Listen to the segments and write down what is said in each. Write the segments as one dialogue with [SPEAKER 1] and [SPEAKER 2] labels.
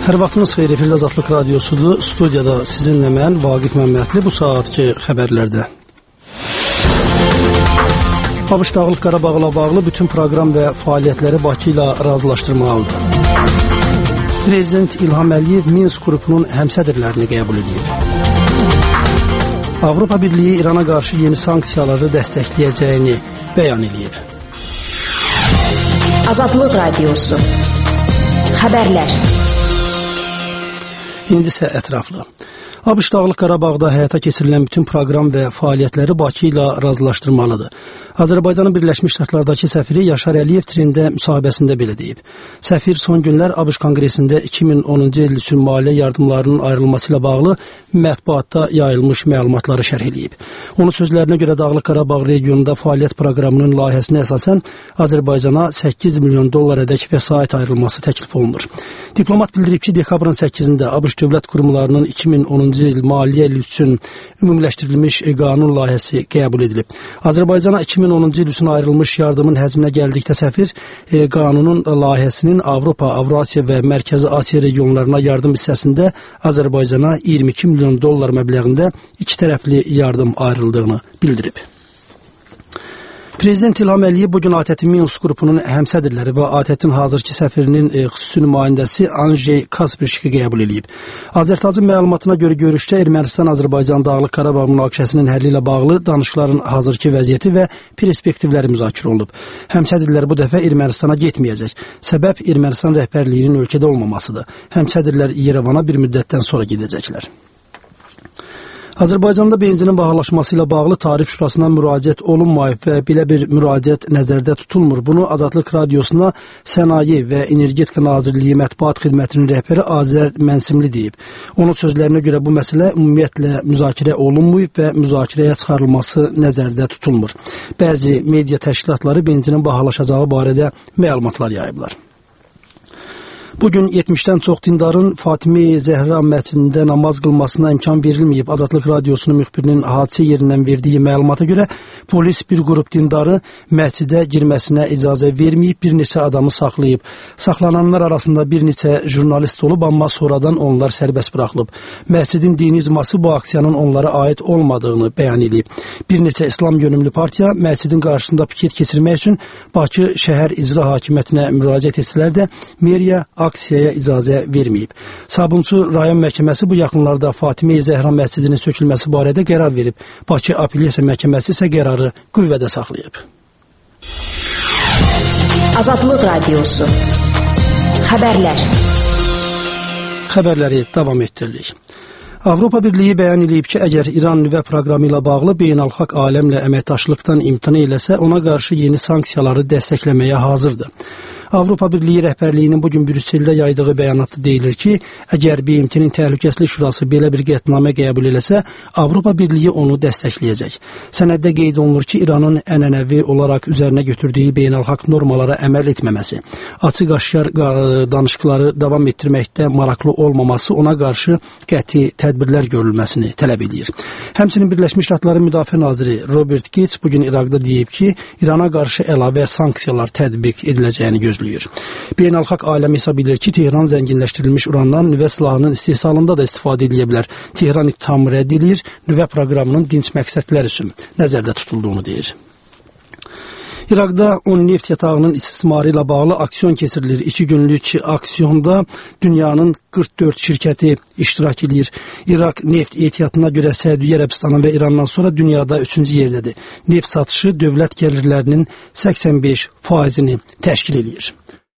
[SPEAKER 1] Hər vaxtınız xeyir, efirdə Azadlıq Radiosudur. Studiyada sizinlə mən, Vaqif Məmmədli, bu saatki xəbərlərdə. ABŞ Dağlıq Qarabağla bağlı bütün proqram və fəaliyyətləri Bakı ilə razılaşdırmalıdır. Prezident İlham Əliyev Minsk qrupunun həmsədrlərini qəbul edib. Avropa Birliyi İrana qarşı yeni sanksiyaları dəstəkləyəcəyini bəyan edib.
[SPEAKER 2] Azadlıq Radiosu. Xəbərlər.
[SPEAKER 1] İndi isə ətraflı. ABŞ Dağlıq Qarabağda həyata keçirilən bütün proqram və fəaliyyətləri Bakı ilə razılaşdırmalıdır. Azərbaycanın Birləşmiş Ştatlardakı səfiri Yaşar Əliyev trində müsahibəsində belə deyib. Səfir son günlər ABŞ Konqresində 2010-cu il üçün maliyyə yardımlarının ayrılması ilə bağlı mətbuatda yayılmış məlumatları şərh edib. Onun sözlərinə görə Dağlıq Qarabağ regionunda fəaliyyət proqramının layihəsinə əsasən Azərbaycana 8 milyon dollarədək vəsait ayrılması təklif olunur. Diplomat bildirib ki, dekabrın 8-də ABŞ dövlət qurumlarının 2010-cu il maliyyə ili üçün ümumiləşdirilmiş qanun layihəsi qəbul edilib. Azərbaycana 2010-cu il üçün ayrılmış yardımın həcminə gəldikdə səfir qanunun layihəsinin Avropa, Avrasiya və Mərkəzi Asiya regionlarına yardım hissəsində Azərbaycana 22 milyon dollar məbləğində iki tərəfli yardım ayrıldığını bildirib. Prezident İlham Əliyev bugün ATƏT-in Minsk qrupunun həmsədrləri və ATƏT-in hazırki səfirinin xüsusi nümayəndəsi Anjey Kasperşiki qəbul edib. Azərtacın məlumatına görə görüşdə Ermənistan-Azərbaycan Dağlıq Qarabağ münaqişəsinin həlli ilə bağlı danışıqların hazırki vəziyyəti və perspektivləri müzakirə olunub. Həmsədrlər bu dəfə Ermənistana getməyəcək. Səbəb Ermənistan rəhbərliyinin ölkədə olmamasıdır. Həmsədrlər Yerevana bir müddətdən sonra gedəcəklər. Azərbaycanda benzinin bahalaşması ilə bağlı Tarif Şurasına müraciət olunmayıb və belə bir müraciət nəzərdə tutulmur. Bunu Azadlıq Radiosuna Sənaye və Energetika Nazirliyi Mətbuat Xidmətinin rəhbəri Azər Mənsimli deyib. Onun sözlərinə görə bu məsələ ümumiyyətlə müzakirə olunmayıb və müzakirəyə çıxarılması nəzərdə tutulmur. Bəzi media təşkilatları benzinin bahalaşacağı barədə məlumatlar yayıblar. Bugün 70-dən çox dindarın Fatimi Zəhra məscidində namaz qılmasına imkan verilməyib. Azadlıq Radiosunun müxbirinin hadisə yerindən verdiyi məlumata görə polis bir qrup dindarı məscidə girməsinə icazə verməyib, bir neçə adamı saxlayıb. Saxlananlar arasında bir neçə jurnalist olub, amma sonradan onlar sərbəst buraxılıb. Məscidin dini icması bu aksiyanın onlara aid olmadığını bəyan edib. Bir neçə İslam yönümlü partiya məscidin qarşısında piket keçirmək üçün Bakı şəhər icra hakimiyyətinə müraciət etsələr də meriya aksiyaya icazə verməyib. Sabunçu rayon məhkəməsi bu yaxınlarda Fatimi Zəhra məscidinin sökülməsi barədə qərar verib. Bakı Apellyasiya məhkəməsi isə qərarı qüvvədə saxlayıb.
[SPEAKER 2] Azadlıq Radiosu. Xəbərlər.
[SPEAKER 1] Xəbərləri davam etdiririk. Avropa Birliyi bəyan edib ki, əgər İran nüvə proqramı ilə bağlı beynəlxalq aləmlə əməkdaşlıqdan imtina eləsə, ona qarşı yeni sanksiyaları dəstəkləməyə hazırdır. Avropa Birliyi rəhbərliyinin bugün Brüsseldə yaydığı bəyanatda deyilir ki, əgər BMT-nin Təhlükəsizlik Şurası belə bir qətnamə qəbul eləsə, Avropa Birliyi onu dəstəkləyəcək. Sənəddə qeyd olunur ki, İranın ənənəvi olaraq üzərinə götürdüyü beynəlxalq normalara əməl etməməsi, açıq-aşkar danışıqları davam etdirməkdə maraqlı olmaması ona qarşı qəti tədbirlər görülməsini tələb edir. Həmçinin Birləşmiş Ştatların Müdafiə naziri Robert Gates bugün İraqda deyib ki, İrana qarşı əlavə sanksiyalar tətbiq ediləcəyini gözləyir. Beynəlxalq aləm hesab edir ki, Tehran zənginləşdirilmiş urandan nüvə silahının istehsalında da istifadə edə bilər. Tehran ittihamı rədd edir, nüvə proqramının dinc məqsədlər üçün nəzərdə tutulduğunu deyir. İraqda 10 neft yatağının istismarı ilə bağlı aksiyon keçirilir. 2 günlük aksiyonda dünyanın 44 şirkəti iştirak edir. İraq neft ehtiyatına görə Səudiyyə Ərəbistanı və İrandan sonra dünyada 3-cü yerdədir. Neft satışı dövlət gəlirlərinin 85%-ni təşkil edir.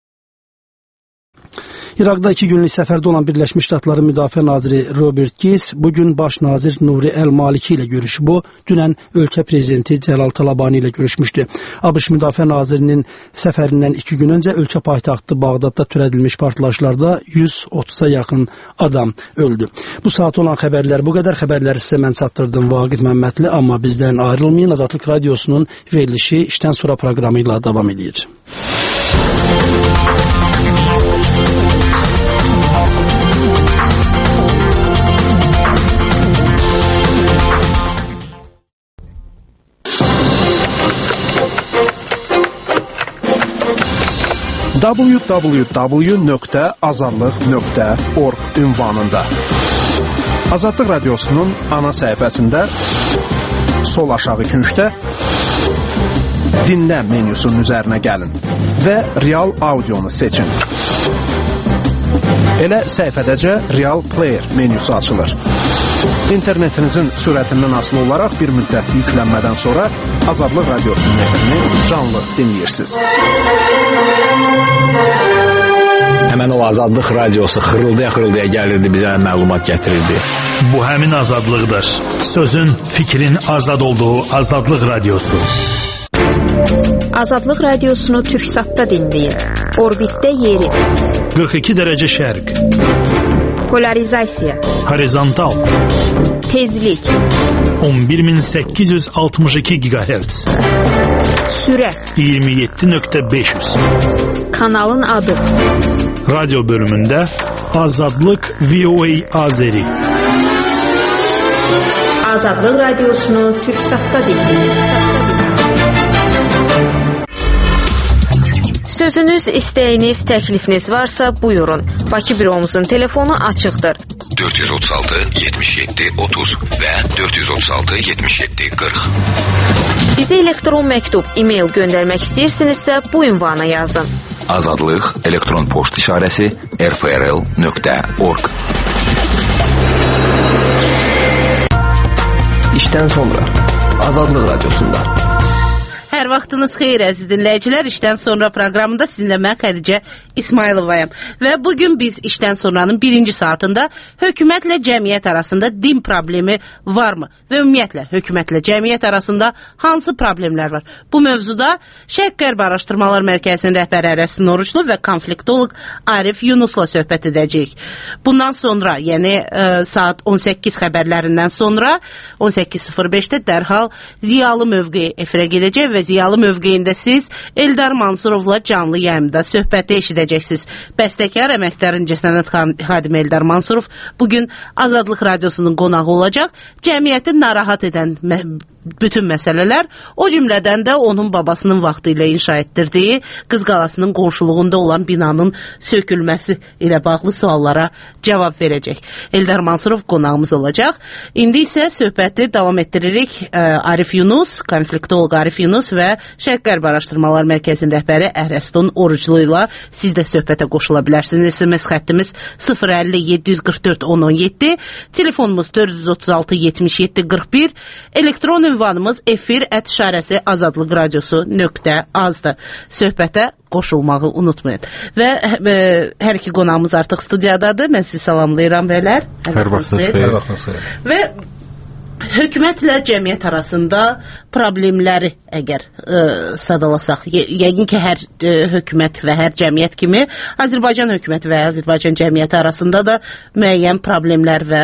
[SPEAKER 1] İraqda 2 günlük səfərdə olan Birləşmiş Ştatların Müdafiə naziri Robert Gates bugün baş nazir Nuri Əl-Maliki ilə görüşüb. O, dünən ölkə prezidenti Cəlal Talabani ilə görüşmüşdü. ABŞ Müdafiə nazirinin səfərindən 2 gün öncə ölkə paytaxtı Bağdadda törədilmiş partlayışlarda 130-a yaxın adam öldü. Bu saat olan xəbərlər bu qədər. Xəbərləri sizə mən çatdırdım Vaqif Məmmədli, amma bizdən ayrılmayın. Azadlıq Radiosunun verilişi işdən sonra proqramı ilə davam edir.
[SPEAKER 3] www.azadlıq.org ünvanında. Azadlıq Radiosu'nun ana səhifəsində sol aşağı küncdə dinlə menyusunun üzərinə gəlin və real audionu seçin. Elə səhifədəcə Real Player menyusu açılır. İnternetinizin sürətindən asılı olaraq bir müddət yüklənmədən sonra Azadlıq Radiosu'nun efrini canlı dinləyirsiniz.
[SPEAKER 4] Həmən o Azadlıq Radiosu xırıldaya gəlirdi, bizə məlumat gətirirdi.
[SPEAKER 5] Bu həmin azadlıqdır. Sözün, fikrin azad olduğu Azadlıq Radiosu.
[SPEAKER 2] Azadlıq Radiosunu Türksatda dinləyin. Orbitdə yeri.
[SPEAKER 5] 42 dərəcə şərq.
[SPEAKER 2] Polarizasiya.
[SPEAKER 5] Horizontal.
[SPEAKER 2] Tezlik.
[SPEAKER 5] 11862 GHz.
[SPEAKER 2] Sürət.
[SPEAKER 5] 27.500.
[SPEAKER 2] Kanalın adı.
[SPEAKER 5] Radyo bölümündə Azadlıq VOA Azeri.
[SPEAKER 2] Azadlıq Radiosunu Türksatda dinləyin. Sözünüz, istəyiniz, təklifiniz varsa buyurun. Bakı büromuzun telefonu açıqdır.
[SPEAKER 6] 436 77 30 və 436 77 40.
[SPEAKER 2] Bizə elektron məktub, e-mail göndərmək istəyirsinizsə bu ünvana yazın.
[SPEAKER 6] Azadlıq elektron poçt işarəsi rfrl.org.
[SPEAKER 7] İşdən sonra Azadlıq Radiosunda.
[SPEAKER 8] Hər vaxtınız xeyir əziz dinləyicilər. İşdən sonra proqramında sizinlə mən Xədicə İsmayılovayam. Və bugün biz İşdən sonranın birinci saatında hökumətlə cəmiyyət arasında din problemi varmı? Və ümumiyyətlə hökumətlə cəmiyyət arasında hansı problemlər var? Bu mövzuda Şərq-Qərb Araşdırmalar Mərkəzinin rəhbəri Ərəstun Oruclu və konfliktolog Arif Yunusla söhbət edəcəyik. Bundan sonra, yəni saat 18 xəbərlərindən sonra 18:05-də dərhal Ziyalı mövqeyi efirə gedəcək və Ziyalı mövqeyində siz Eldar Mansurovla canlı yayımda söhbəti eşidəcəksiniz. Bəstəkar, əməkdar incəsənət xadimi Eldar Mansurov bugün Azadlıq Radiosunun qonağı olacaq. Cəmiyyəti narahat edən bütün məsələlər, o cümlədən də onun babasının vaxtı ilə inşa etdirdiyi Qız Qalasının qonşuluğunda olan binanın sökülməsi ilə bağlı suallara cavab verəcək. Eldar Mansurov qonağımız olacaq. İndi isə söhbəti davam etdiririk. Arif Yunus, konfliktolog Arif Yunus və Şərq-Qərb Araşdırmalar Mərkəzinin rəhbəri Ərəstun Oruclu ilə siz də söhbətə qoşula bilərsiniz. SMS xəttimiz 050 744 1017, telefonumuz 436 77 41, elektron ünvanımız efir@azadlıqradiosu.az-dır. Söhbətə qoşulmağı unutmayın. Və hər iki qonağımız artıq studiyadadır. Mən sizi salamlayıram bəylər.
[SPEAKER 9] Hər vaxtınız xeyir.
[SPEAKER 8] Və hökumətlə cəmiyyət arasında problemləri əgər sadalasaq, yəqin ki, hər hökumət və hər cəmiyyət kimi Azərbaycan hökuməti və Azərbaycan cəmiyyəti arasında da müəyyən problemlər və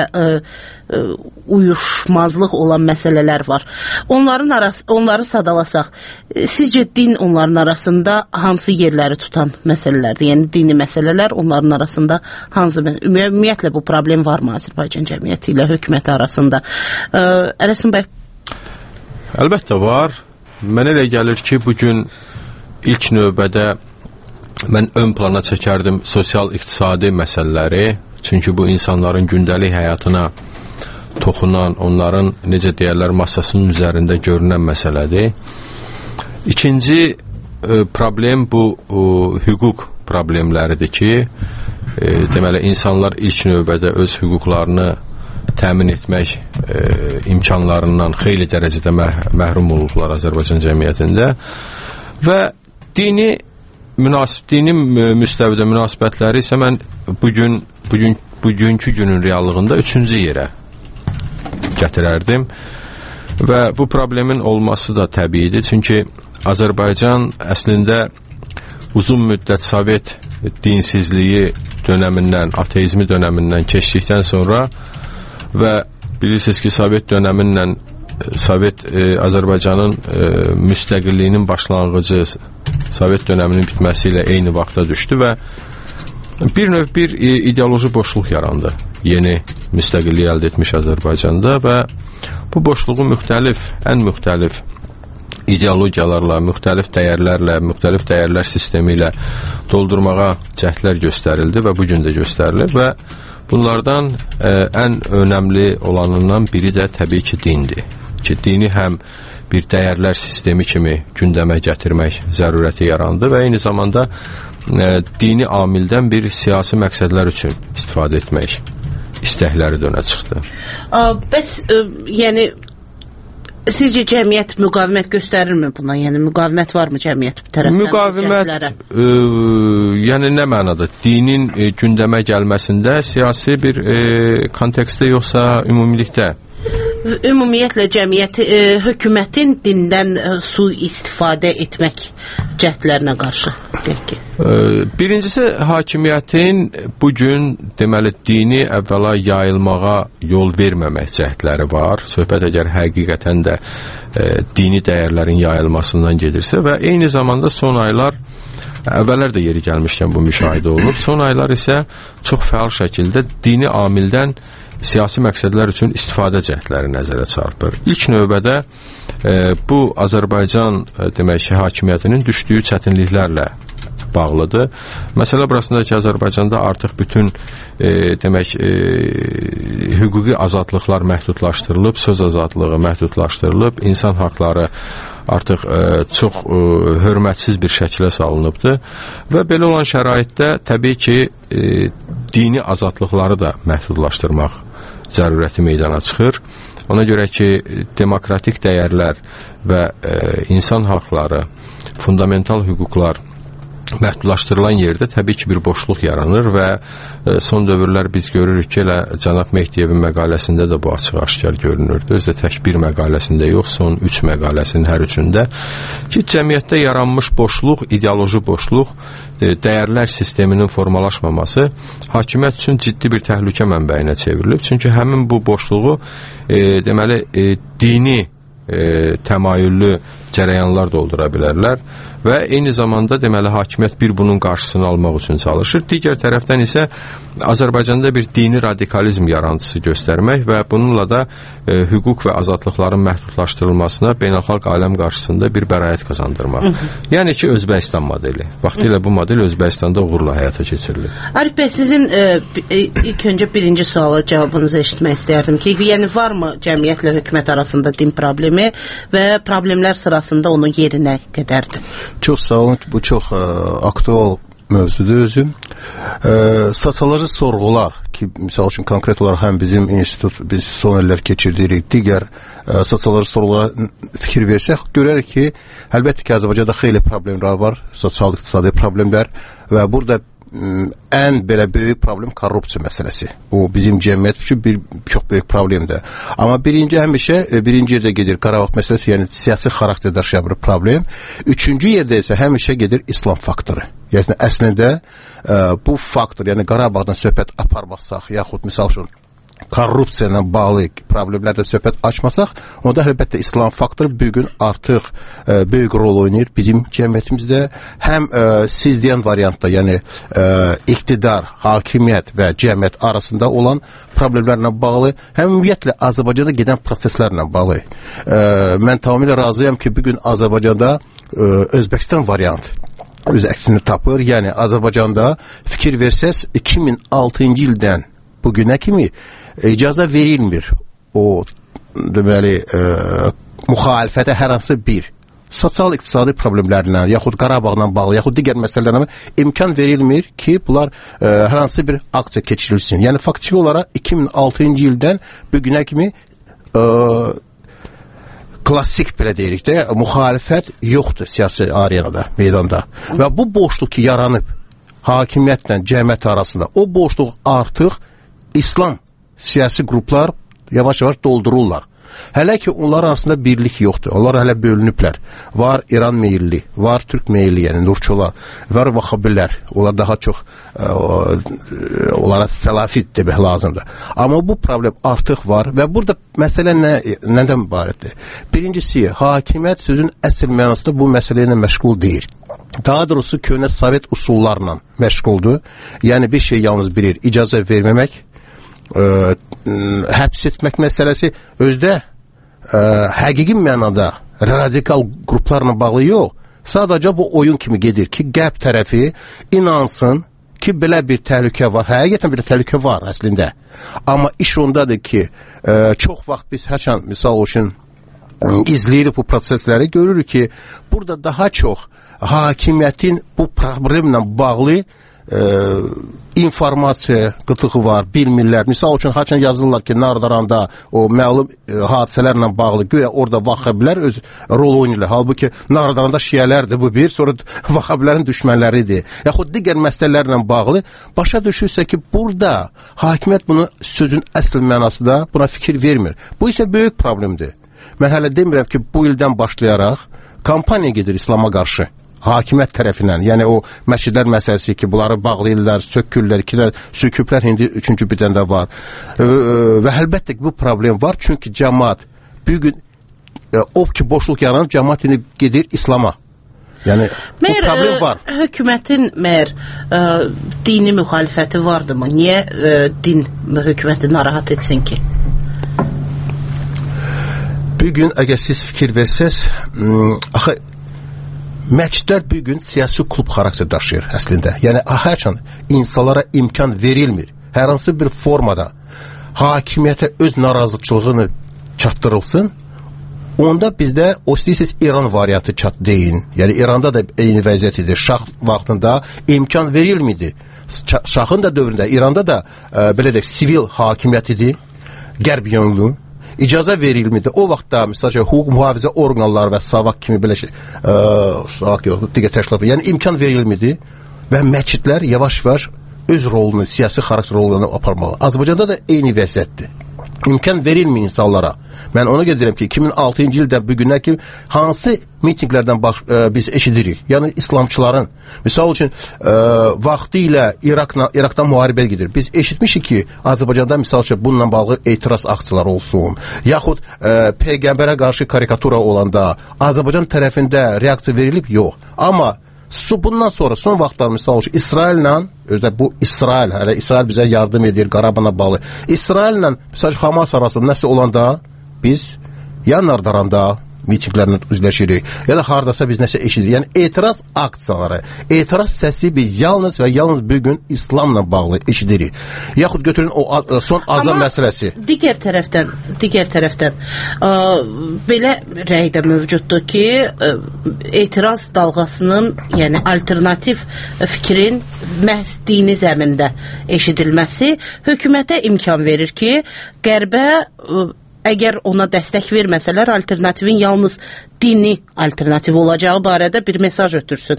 [SPEAKER 8] uyuşmazlıq olan məsələlər var. Onları sadalasaq, sizcə din onların arasında hansı yerləri tutan məsələlərdir? Yəni dini məsələlər onların arasında hansı? Ümumiyyətlə bu problem varmı Azərbaycan cəmiyyəti ilə hökuməti arasında? Ərəstun bəy?
[SPEAKER 9] Əlbəttə var. Mənə elə gəlir ki, bugün ilk növbədə mən ön plana çəkərdim sosial-iqtisadi məsələləri. Çünki bu insanların gündəlik həyatına toxunan, onların, necə deyərlər, masasının üzərində görünən məsələdir. İkinci problem bu hüquq problemləridir ki, deməli, insanlar ilk növbədə öz hüquqlarını təmin etmək imkanlarından xeyli dərəcədə məhrum olurlar Azərbaycan cəmiyyətində və dini müstəvidə münasibətləri isə mən bugünkü günün reallığında 3-cü yerə gətirərdim və bu problemin olması da təbiidir, çünki Azərbaycan əslində uzun müddət Sovet dinsizliyi dönəmindən, ateizmi dönəmindən keçdikdən sonra və bilirsiniz ki, Sovet dönəmindən Azərbaycanın müstəqilliyinin başlanğıcı Sovet dönəminin bitməsi ilə eyni vaxta düşdü və bir ideoloji boşluq yarandı yeni müstəqilliyi əldə etmiş Azərbaycanda və bu boşluğu ən müxtəlif ideologiyalarla, müxtəlif dəyərlərlə, müxtəlif dəyərlər sistemi ilə doldurmağa cəhdlər göstərildi və bugün də göstərilir və bunlardan ən önəmli olanından biri də təbii ki, dindir. Ki, dini həm bir dəyərlər sistemi kimi gündəmə gətirmək zərurəti yarandı və eyni zamanda dini amildən bir siyasi məqsədlər üçün istifadə etmək istəkləri də önə çıxdı.
[SPEAKER 8] Bəs, yəni, sizcə cəmiyyət müqavimət göstərirmi buna? Yəni, müqavimət varmı cəmiyyət tərəfdən?
[SPEAKER 9] Müqavimət, yəni nə mənada? Dinin gündəmə gəlməsində siyasi bir kontekstdə yoxsa ümumilikdə?
[SPEAKER 8] Ümumiyyətlə cəmiyyət hökumətin dindən sui-istifadə etmək cəhdlərinə qarşı deyək ki.
[SPEAKER 9] Birincisi, hakimiyyətin bugün deməli dini əvvəla yayılmağa yol verməmək cəhdləri var. Söhbət əgər həqiqətən də dini dəyərlərin yayılmasından gedirsə və eyni zamanda son aylar əvvəllər də yeri gəlmişkən bu müşahidə olunub. Son aylar isə çox fəal şəkildə dini amildən siyasi məqsədlər üçün istifadə cəhdləri nəzərə çarpır. İlk növbədə bu Azərbaycan demək ki, hakimiyyətinin düşdüyü çətinliklərlə bağlıdır. Məsələ burasında ki, Azərbaycanda artıq bütün demək hüquqi azadlıqlar məhdudlaşdırılıb, söz azadlığı məhdudlaşdırılıb, insan haqları artıq çox hörmətsiz bir şəkilə salınıbdır və belə olan şəraitdə təbii ki, dini azadlıqları da məhdudlaşdırmaq zərurəti meydana çıxır. Ona görə ki, demokratik dəyərlər və insan haqları, fundamental hüquqlar məhdudlaşdırılan yerdə təbii ki, bir boşluq yaranır və son dövrlər biz görürük ki, elə cənab Mehdiyevin məqaləsində də bu açıq-aşkar görünürdü. Özü tək bir məqaləsində yox, son 3 məqaləsinin hər üçündə ki, cəmiyyətdə yaranmış boşluq, ideoloji boşluq, dəyərlər sisteminin formalaşmaması hakimiyyət üçün ciddi bir təhlükə mənbəyinə çevrilib. Çünki həmin bu boşluğu deməli dini təmayüllü cərəyanlar doldura bilərlər və eyni zamanda deməli hakimiyyət bir bunun qarşısını almaq üçün çalışır. Digər tərəfdən isə Azərbaycanda bir dini radikalizm yarantısı göstərmək və bununla da hüquq və azadlıqların məhdudlaşdırılmasına beynəlxalq aləm qarşısında bir bəraət qazandırmaq. Yəni ki, Özbəkistan modeli. Vaxtilə bu model Özbəkistanda uğurla həyata keçirilir.
[SPEAKER 8] Arif bəy, sizin ilk öncə birinci suala cavabınızı eşitmək istərdim ki, yəni varmı cəmiyyətlə hökumət arasında din problemi və problemlər sırasında onun yeri nə qədərdir?
[SPEAKER 3] Çox sağ olun, bu çox aktual mövzudur özüm. Sosioloji sorğular ki, misal üçün konkret olaraq həm bizim institut, biz son illər keçirdirik, digər sosioloji sorğulara fikir versək, görərik ki, əlbəttə ki, Azərbaycanda xeyli problemlər var, sosial-iqtisadi problemlər və burada ən belə böyük problem korrupsiya məsələsi. Bu bizim cəmiyyət üçün bir çox böyük problemdir. Amma birinci yerdə gedir Qarabağ məsələsi, yəni siyasi xarakter daşıyan bir problem. Üçüncü yerdə isə həmişə gedir İslam faktoru. Yəni əslində bu faktor, yəni Qarabağdan söhbət aparmasaq, yaxud misal üçün korrupsiya ilə bağlı problemlərdə söhbət açmasaq, onda əlbəttə İslam faktoru bugün artıq böyük rol oynayır bizim cəmiyyətimizdə. Həm siz deyən variantda, yəni iqtidar, hakimiyyət və cəmiyyət arasında olan problemlərlə bağlı, həm ümumiyyətlə Azərbaycanda gedən proseslərlə bağlı. Mən tamamilə razıyam ki, bugün Azərbaycanda Özbəkistan variantı öz əksini tapır. Yəni Azərbaycanda fikir versəz 2006-cı ildən bugünə kimi icazə verilmir o deməli müxalifətə hər hansı bir sosial-iqtisadi problemlərlə, yaxud Qarabağla bağlı, yaxud digər məsələlərlə imkan verilmir ki, bunlar hər hansı bir aksiya keçirilsin. Yəni faktiki olaraq 2006-cı ildən bugünə kimi klassik belə deyirik də, müxalifət yoxdur siyasi arenada, meydanda. Və bu boşluq ki, yaranıb hakimiyyətlə cəmiyyət arasında, o boşluq artıq İslam siyasi qruplar yavaş-yavaş doldururlar. Hələ ki, onlar arasında birlik yoxdur. Onlar hələ bölünüblər. Var İran meyilli, var Türk meyilli, yəni Nurçular, var Vahabilər. Onlar daha çox onlara səlafit demək lazımdır. Amma bu problem artıq var və burada məsələ nədən ibarətdir? Birincisi, hakimiyyət sözün əsl mənasında bu məsələ ilə məşğul deyil. Daha doğrusu köhnə Sovet usullarla məşğuldur. Yəni bir şey yalnız bilir, icazə verməmək, həbs etmək məsələsi özdə həqiqi mənada radikal qruplarla bağlı yox, sadəcə bu oyun kimi gedir ki, qərb tərəfi inansın ki, belə bir təhlükə var. Həqiqətən bir təhlükə var əslində. Amma iş ondadır ki, çox vaxt biz həçən, misal üçün, izləyirik bu prosesləri, görürük ki, burada daha çox hakimiyyətin bu problemlə bağlı informasiya qıtlığı var, bilmirlər. Misal üçün, haçan yazırlar ki, Nardaranda o məlum hadisələrlə bağlı güya orada Vahabilər öz rol oynayırlar. Halbuki Nardaranda şiələrdir bu bir, sonra Vahabilərin düşmənləridir. Yaxud digər məsələlərlə bağlı başa düşürsə ki, burada hakimiyyət bunu sözün əsl mənasında buna fikir vermir. Bu isə böyük problemdir. Mən hələ demirəm ki, bu ildən başlayaraq kampaniya gedir İslama qarşı. Hakimiyyət tərəfindən, yəni o məscidlər məsələsi ki, bunları bağlayırlar, sökürlər, söküblər, indi üçüncü bir dənə də var. Və əlbəttə ki, bu problem var, çünki cəmaat bugün o ki, boşluq yaranıb, cəmaat indi gedir İslama. Yəni, bu problem var.
[SPEAKER 8] Hökumətin dini müxalifəti vardımı? Niyə din hökuməti narahat etsin ki?
[SPEAKER 3] Bugün, əgər siz fikir versəz, axı, məcidlər bugün siyasi klub xarakter daşıyır əslində. Yəni, hərçən insanlara imkan verilmir. Hər hansı bir formada hakimiyyətə öz narazılıqçılığını çatdırılsın, onda bizdə o istəyirsiniz İran variantı deyin. Yəni, İranda da eyni vəziyyət idi. Şah vaxtında imkan verilmidi. Şahın da dövründə, İranda da belə deyək, sivil hakimiyyət idi, qərb yönlü. İcaza verilmedi. O vaxtda məsələn hüquq mühafizə orqanları və SAVAK kimi belə SAVAK yox, digər təşkilatlar, yəni imkan verilmedi və məscidlər yavaş-yavaş öz rolunu, siyasi xarakter rolunu aparmalı. Azərbaycanda da eyni vəziyyətdir. İmkan verilmir insanlara. Mən ona gedirəm ki, 2006-cı ildən bugünə kimi hansı mitinglərdən biz eşidirik? Yəni İslamçıların, misal üçün vaxtı ilə İraqdan müharibə gedir. Biz eşitmişik ki, Azərbaycanda misal üçün bununla bağlı etiraz aksiyaları olsun, yaxud Peyğəmbərə qarşı karikatura olanda Azərbaycan tərəfində reaksiya verilib? Yox. Amma bundan sonra son vaxtlar misal üçün İsraillə, özdə bu İsrail, hələ İsrail bizə yardım edir, Qarabağına bağlı. İsraillə misal Hamas arasında nəsə olanda biz ya Nardaranda mitinglərlə üzləşirik, ya da hardasa biz nəsə eşidirik. Yəni etiraz aksiyaları, etiraz səsi biz yalnız və yalnız bugün İslamla bağlı eşidirik. Yaxud götürün o son azam məsələsi.
[SPEAKER 8] Digər tərəfdən belə rəy də mövcuddur ki, etiraz dalğasının, yəni alternativ fikrin məhz dini zəmində eşidilməsi hökumətə imkan verir ki, qərbə əgər ona dəstək verməsələr, alternativin yalnız dini alternativ olacağı barədə bir mesaj ötürsün.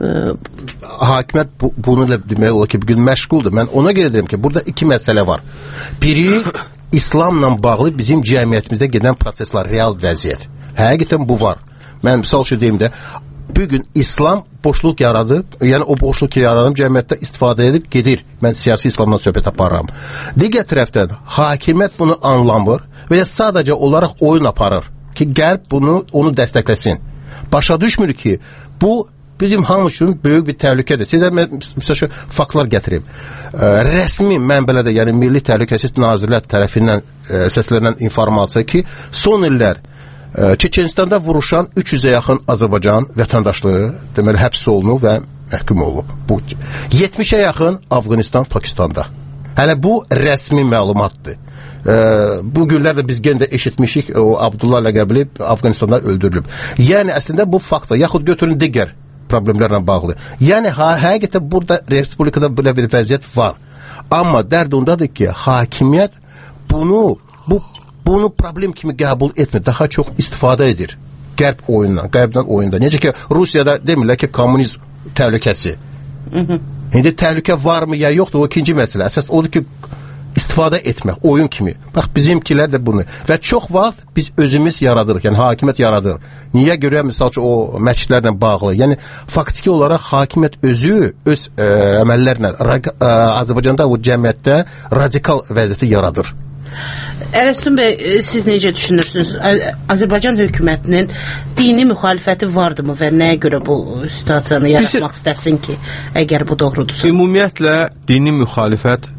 [SPEAKER 3] Hakimiyyət bununla demək olar ki, bugün məşğuldur. Mən ona görə deyirəm ki, burada iki məsələ var. Biri, İslamla bağlı bizim cəmiyyətimizdə gedən proseslər, real vəziyyət. Həqiqətən bu var. Mən misal üçün deyim də, bugün İslam boşluq yaradıb, yəni o boşluq yaradıb cəmiyyətdə istifadə edib gedir. Mən siyasi İslamdan söhbət aparıram. Digər tərəfdən hakimiyyət bunu anlamır və ya sadəcə olaraq oyun aparır ki, qərb onu dəstəkləsin. Başa düşmür ki, bu bizim hamı üçün böyük bir təhlükədir. Sizə məsələn faktlar gətireyim. Rəsmi mənbələrdə, yəni Milli Təhlükəsizlik Nazirlər tərəfindən səslənən informasiya ki, son illər Çeçenistanda vuruşan 300-ə yaxın Azərbaycan vətəndaşlığı deməli həbs olunub və məhkum olub. 70-ə yaxın Afqanistan, Pakistanda. Hələ bu rəsmi məlumatdır. Bu günlərdə biz yenə də eşitmişik, o Abdullah ləqəbli Afqanistanda öldürülüb. Yəni əslində bu faktlar, yaxud götürün digər problemlərlə bağlı. Yəni həqiqətən burada Respublikada belə bir vəziyyət var. Amma dərd ondadır ki, hakimiyyət bunu problem kimi qəbul etmir, daha çox istifadə edir qərbdən oyundan. Necə ki, Rusiyada demirlər ki, kommunizm təhlükəsi. İndi təhlükə varmı ya yoxdur, o ikinci məsələ. Əsas odur ki, istifadə etmək, oyun kimi. Bax, bizimkilər də bunu. Və çox vaxt biz özümüz yaradırıq, yəni hakimiyyət yaradır. Niyə görə, misal üçün, o məscidlərlə bağlı. Yəni, faktiki olaraq hakimiyyət özü, öz əməllərlə Azərbaycanda o cəmiyyətdə radikal vəziyyəti yaradır.
[SPEAKER 8] Ərəslun bəy, siz necə düşünürsünüz? Azərbaycan hökumətinin dini müxalifəti vardımı və nəyə görə bu situasiyanı yaratmaq istəsin ki, əgər bu doğrudursa?
[SPEAKER 9] Ümumiyyətlə, dini müxalifət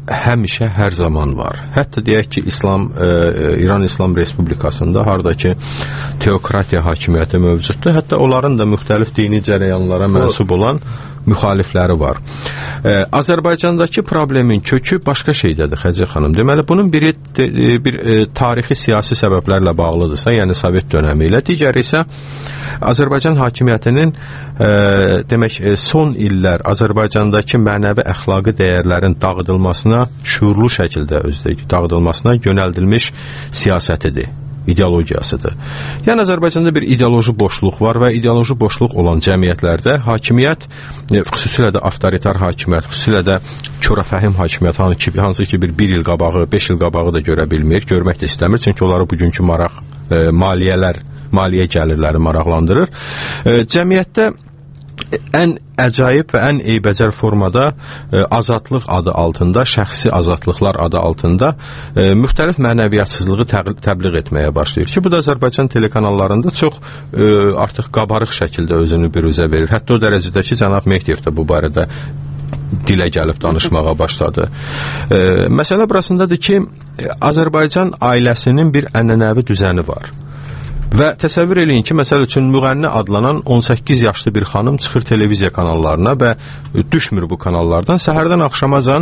[SPEAKER 9] həmişə, hər zaman var. Hətta deyək ki, İran İslam Respublikasında hardakı teokratiya hakimiyyəti mövcuddur. Hətta onların da müxtəlif dini cərəyanlara mənsub olan müxalifləri var. Azərbaycandakı problemin kökü başqa şeydədir, Xəcə xanım. Deməli, bunun biri tarixi siyasi səbəblərlə bağlıdırsa, yəni Sovet dönəmi ilə, digəri isə Azərbaycan hakimiyyətinin demək, son illər Azərbaycandakı mənəvi əxlaqi dəyərlərin dağıdılmasına, şuurlu şəkildə dağıdılmasına yönəldilmiş siyasətidir, ideologiyasıdır. Yəni Azərbaycanda bir ideoloji boşluq var və ideoloji boşluq olan cəmiyyətlərdə hakimiyyət, xüsusilə də avtoritar hakimiyyət, xüsusilə də körafəhim hakimiyyət, hansı ki bir il qabağı, 5 il qabağı da görə bilmir, görmək də istəmir, çünki onları bugünkü maraq, maliyyə gəlirləri maraqlandırır. Cəmiyyətdə ən əcaib və ən eybəcər formada azadlıq adı altında, şəxsi azadlıqlar adı altında müxtəlif mənəviyyatsızlığı təbliğ etməyə başlayır ki, bu da Azərbaycan telekanallarında çox artıq qabarıq şəkildə özünü büruzə verir. Hətta o dərəcədə ki, cənab Mehdiyev də bu barədə dilə gəlib danışmağa başladı. Məsələ burasındadır ki, Azərbaycan ailəsinin bir ənənəvi düzəni var. Və təsəvvür eləyin ki, məsəl üçün müğənni adlanan 18 yaşlı bir xanım çıxır televiziya kanallarına və düşmür bu kanallardan, səhərdən axşamacan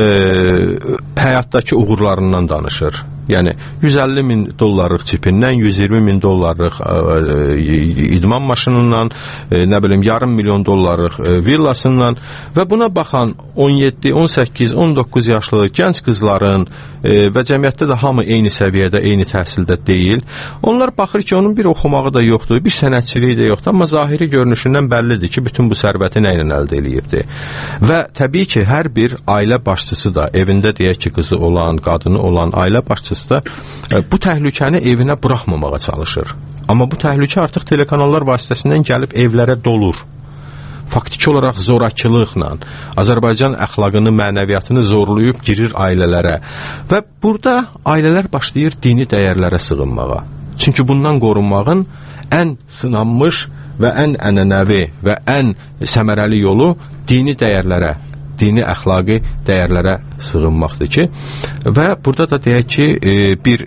[SPEAKER 9] həyatdakı uğurlarından danışır. Yəni 150 min dollarlıq çipindən, 120 min dollarlıq idman maşınından, nə bilim yarım milyon dollarlıq villasından və buna baxan 17, 18, 19 yaşlı gənc qızların və cəmiyyətdə də hamı eyni səviyyədə, eyni təhsildə deyil. Onlar baxır ki, onun bir oxumağı da yoxdur, bir sənətçiliyi də yoxdur, amma zahiri görünüşündən bəllidir ki, bütün bu sərvəti nə ilə əldə eləyibdir. Və təbii ki, hər bir ailə başçısı da, evində deyək ki, qızı olan, qadını olan ailə başçısı da bu təhlükəni evinə buraxmamağa çalışır. Amma bu təhlükə artıq telekanallar vasitəsindən gəlib evlərə dolur. Faktiki olaraq zorakılıqla Azərbaycan əxlaqını, mənəviyyatını zorlayıb girir ailələrə və burada ailələr başlayır dini dəyərlərə sığınmağa. Çünki bundan qorunmağın ən sınanmış və ən ənənəvi və ən səmərəli yolu dini dəyərlərə, dini əxlaqi dəyərlərə sığınmaqdır ki, və burada da deyək ki, bir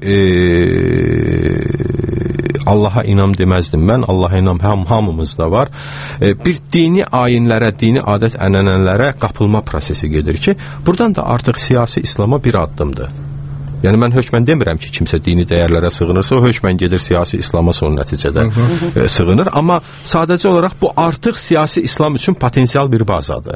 [SPEAKER 9] Allaha inam deməzdim mən, Allaha inam hamımızda var, bir dini ayinlərə, dini adət ənənələrə qapılma prosesi gedir ki, buradan da artıq siyasi İslama bir addımdır. Yəni mən hökmən demirəm ki, kimsə dini dəyərlərə sığınırsa, o hökmən gedir siyasi İslama son nəticədə sığınır, amma sadəcə olaraq bu artıq siyasi İslam üçün potensial bir bazadır.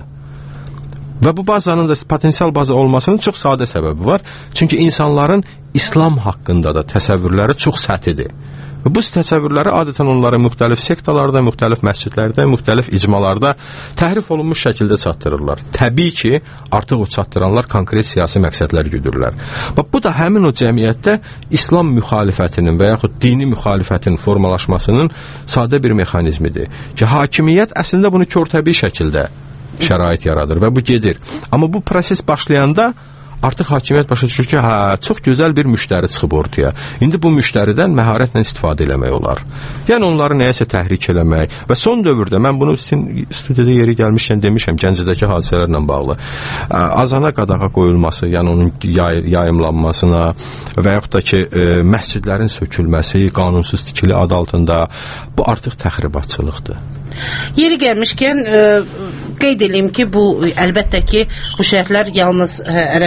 [SPEAKER 9] Və bu bazanın da potensial baza olmasının çox sadə səbəbi var. Çünki insanların İslam haqqında da təsəvvürləri çox səthidir. Və bu təsəvvürləri adətən onlara müxtəlif sektalarda, müxtəlif məscidlərdə, müxtəlif icmalarda təhrif olunmuş şəkildə çatdırırlar. Təbii ki, artıq o çatdıranlar konkret siyasi məqsədlər güdürlər. Bax, bu da həmin o cəmiyyətdə İslam müxalifətinin və yaxud dini müxalifətin formalaşmasının sadə bir mexanizmidir. Ki, hakimiyyət əslində bunu körtəbii şəkildə şərait yaradır və bu gedir. Amma bu proses başlayanda artıq hakimiyyət başa düşür ki, çox gözəl bir müştəri çıxıb ortaya. İndi bu müştəridən məharətlə istifadə eləmək olar. Yəni onları nəyəsə təhrik eləmək və son dövrdə, mən bunu studiyada yeri gəlmişkən demişəm, Gəncədəki hadisələrlə bağlı, azana qadağa qoyulması, yəni onun yayımlanmasına və yaxud da ki, məscidlərin sökülməsi, qanunsuz tikili adı altında, bu artıq təxribatçılıqdır.
[SPEAKER 8] Yeri gəlmişkən qeyd edeyim ki, bu əlbəttə ki, bu şərhlər yalnız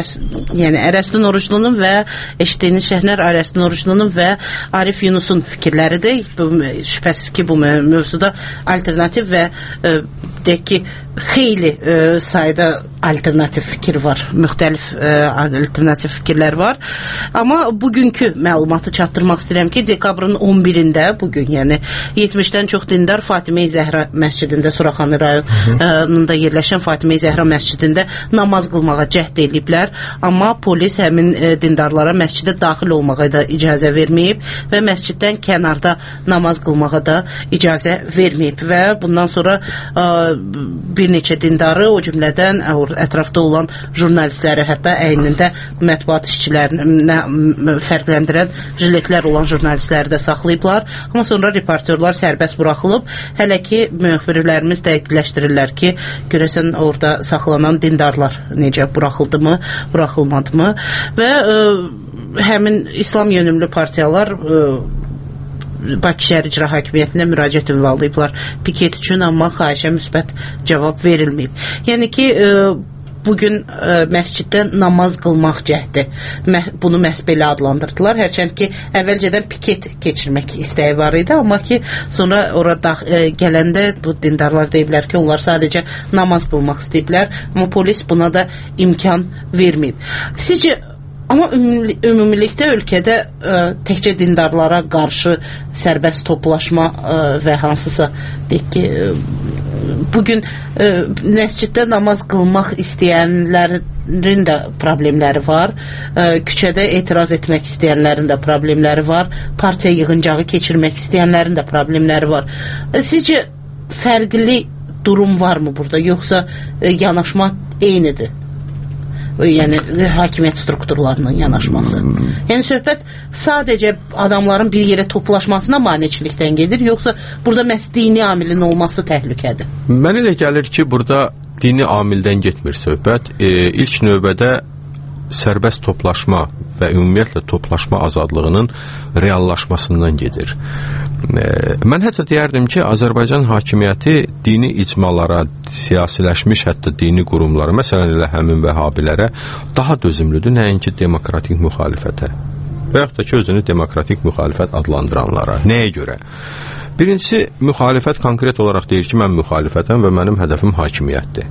[SPEAKER 8] Ərəstun Oruclunun və eşitdiyiniz şərhlər Ərəstun Oruclunun və Arif Yunusun fikirləridir. Şübhəsiz ki, bu mövzuda alternativ və deyək ki, xeyli sayda alternativ fikir var, müxtəlif alternativ fikirlər var. Amma bugünkü məlumatı çatdırmaq istəyirəm ki, dekabrın 11-də bugün, yəni 70-dən çox dindar Fatimə-i Zəhra məscidində, Suraxanı rayonunda yerləşən Fatimə-i Zəhra məscidində namaz qılmağa cəhd ediblər, amma polis həmin dindarlara məscidə daxil olmağa da icazə verməyib və məsciddən kənarda namaz qılmağa da icazə verməyib və bundan sonra bir neçə dindarı, o cümlədən ətrafda olan jurnalistləri, hətta əynində mətbuat işçilərinə fərqləndirən jiletlər olan jurnalistləri də saxlayıblar. Amma sonra reportyorlar sərbəst buraxılıb. Hələ ki, müxbirlərimiz dəqiqləşdirirlər ki, görəsən orada saxlanan dindarlar necə buraxıldı mı, buraxılmadı mı və həmin İslam yönümlü partiyalar Bakı şəhər icra hakimiyyətinə müraciət ünvanlayıblar piket üçün, amma xahişə müsbət cavab verilməyib. Yəni ki, bugün məsciddə namaz qılmaq cəhdi. Bunu məhz belə adlandırdılar. Hərçənd ki, əvvəlcədən piket keçirmək istəyi var idi, amma ki, sonra orada gələndə bu dindarlar deyiblər ki, onlar sadəcə namaz qılmaq istəyiblər, amma polis buna da imkan verməyib. Sizcə, amma ümumilikdə ölkədə təkcə dindarlara qarşı sərbəst toplaşma və hansısa deyək ki, bugün məsciddə namaz qılmaq istəyənlərin də problemləri var, küçədə etiraz etmək istəyənlərin də problemləri var, partiya yığıncağı keçirmək istəyənlərin də problemləri var. Sizcə fərqli durum varmı burada, yoxsa yanaşma eynidir? Yəni hakimiyyət strukturlarının yanaşması. Yəni söhbət sadəcə adamların bir yerə toplaşmasına maneçilikdən gedir, yoxsa burada məhz dini amilin olması təhlükədir?
[SPEAKER 9] Mənə elə gəlir ki, burada dini amildən getmir söhbət. İlk növbədə sərbəst toplaşma və ümumiyyətlə toplaşma azadlığının reallaşmasından gedir. Mən hətta deyərdim ki, Azərbaycan hakimiyyəti dini icmalara, siyasiləşmiş hətta dini qurumlara, məsələn elə həmin vəhabilərə daha dözümlüdür, nəinki demokratik müxalifətə və yaxud da ki, özünü demokratik müxalifət adlandıranlara. Nəyə görə? Birincisi, müxalifət konkret olaraq deyir ki, mən müxalifətəm və mənim hədəfim hakimiyyətdir.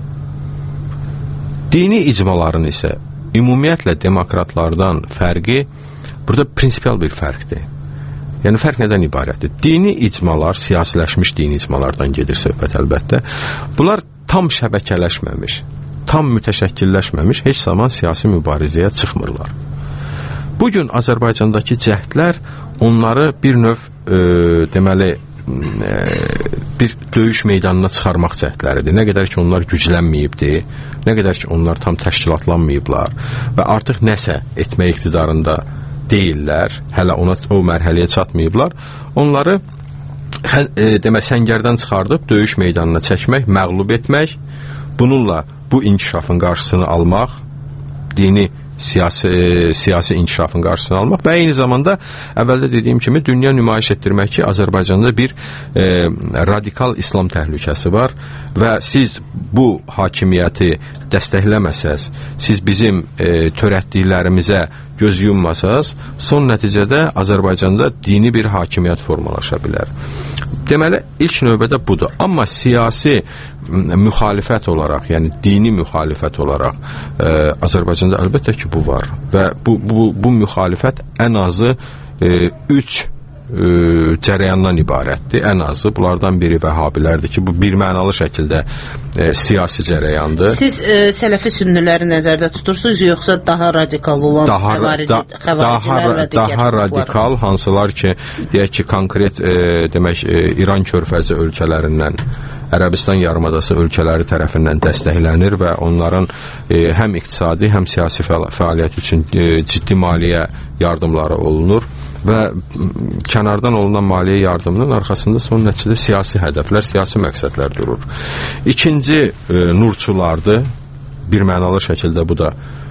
[SPEAKER 9] Dini icmaların isə ümumiyyətlə demokratlardan fərqi burada prinsipial bir fərqdir. Yəni fərq nədən ibarətdir? Dini icmalar, siyasiləşmiş dini icmalardan gedir söhbət əlbəttə. Bunlar tam şəbəkələşməmiş, tam mütəşəkkilləşməmiş, heç zaman siyasi mübarizəyə çıxmırlar. Bugün Azərbaycandakı cəhdlər onları bir növ deməli bir döyüş meydanına çıxarmaq cəhdləridir. Nə qədər ki onlar güclənməyibdir, nə qədər ki onlar tam təşkilatlanmayıblar və artıq nəsə etmək iqtidarında deyirlər, hələ o mərhələyə çatmayıblar. Onları səngərdən çıxardıb döyüş meydanına çəkmək, məğlub etmək, bununla bu inkişafın qarşısını almaq, dini siyasi inkişafın qarşısını almaq və eyni zamanda əvvəldə dediyim kimi dünya nümayiş etdirmək ki, Azərbaycanda bir radikal İslam təhlükəsi var və siz bu hakimiyyəti dəstəkləməsəz, siz bizim törətdiklərimizə göz yummasaz, son nəticədə Azərbaycanda dini bir hakimiyyət formalaşa bilər. Deməli, ilk növbədə budur. Amma siyasi müxalifət olaraq, yəni dini müxalifət olaraq Azərbaycanda əlbəttə ki, bu var. Və bu müxalifət ən azı 3 cərəyandan ibarətdir. Ən azı bunlardan biri vəhabilərdir ki, bu bir mənalı şəkildə siyasi cərəyandır. Siz
[SPEAKER 8] sələfi sünniləri nəzərdə tutursunuz, yoxsa daha radikal olan xəvaricilər və digər
[SPEAKER 9] daha radikal, hansılar ki, deyək ki, konkret demək İran körfəzi ölkələrindən, Ərəbistan yarımadası ölkələri tərəfindən dəstəklənir və onların həm iqtisadi, həm siyasi fəaliyyət üçün ciddi maliyyə yardımları olunur və kənardan olunan maliyyə yardımının arxasında son nəticədə siyasi hədəflər, siyasi məqsədlər durur. İkinci nurçulardır. Bir mənalı şəkildə bu da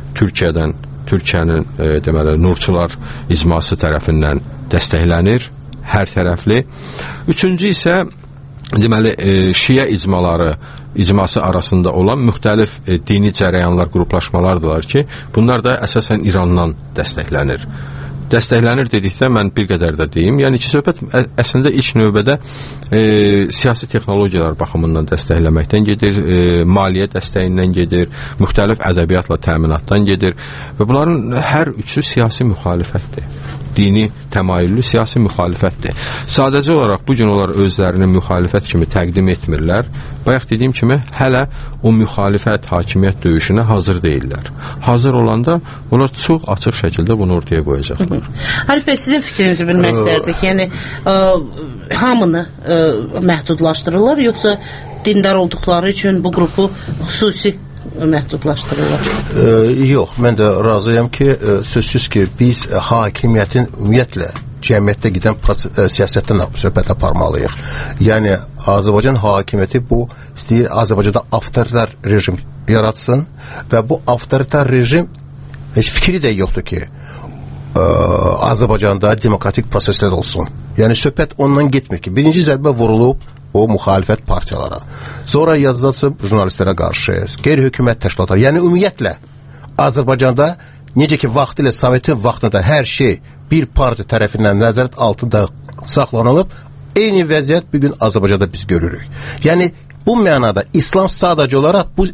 [SPEAKER 9] Türkiyənin deməli nurçular icması tərəfindən dəstəklənir, hər tərəfli. Üçüncü isə deməli şiə icması arasında olan müxtəlif dini cərəyanlar, qruplaşmalardılar ki, bunlar da əsasən İrandan dəstəklənir. Dəstəklənir dedikdə mən bir qədər də deyim, yəni ki, söhbət əslində ilk növbədə siyasi texnologiyalar baxımından dəstəkləməkdən gedir, maliyyə dəstəyindən gedir, müxtəlif ədəbiyyatla təminatdan gedir və bunların hər üçü siyasi müxalifətdir. dini təmayüllü siyasi müxalifətdir. Sadəcə olaraq bu gün onlar özlərini müxalifət kimi təqdim etmirlər. Bayaq dediyim kimi hələ o müxalifət hakimiyyət döyüşünə hazır deyirlər. Hazır olanda onlar çox açıq şəkildə bunu ortaya qoyacaqlar.
[SPEAKER 8] Arif bəy, sizin fikrinizi bilmək istərdik. Yəni hamını məhdudlaşdırırlar, yoxsa dindar olduqları üçün bu qrupu xüsusi məhdudlaşdırırlar?
[SPEAKER 3] Yox, mən də razıyam ki, sözsüz ki, biz hakimiyyətin ümumiyyətlə cəmiyyətdə gedən siyasətdən söhbət aparmalıyıq. Yəni, Azərbaycan hakimiyyəti bu istəyir Azərbaycanda avtoritar rejim yaratsın və bu avtoritar rejim heç fikri də yoxdur ki, Azərbaycanda demokratik proseslər olsun. Yəni, söhbət ondan getmir ki, birinci zərbə vurulub o müxalifət partiyalara. Sonra yazılası jurnalistlərə qarşı, qeyri-hökumət təşkilatları. Yəni, ümumiyyətlə, Azərbaycanda necə ki, vaxtilə, Sovetin vaxtında hər şey bir partiya tərəfindən nəzarət altında saxlanılıb, eyni vəziyyət bugün Azərbaycanda biz görürük. Yəni, bu mənada İslam sadəcə olaraq bu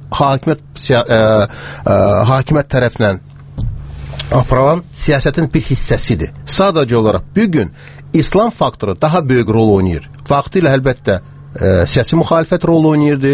[SPEAKER 3] hakimiyyət tərəfindən aparılan siyasətin bir hissəsidir. Sadəcə olaraq bugün İslam faktoru daha böyük rol oynayır. Vaxtilə əlbəttə siyasi müxalifət rol oynayırdı.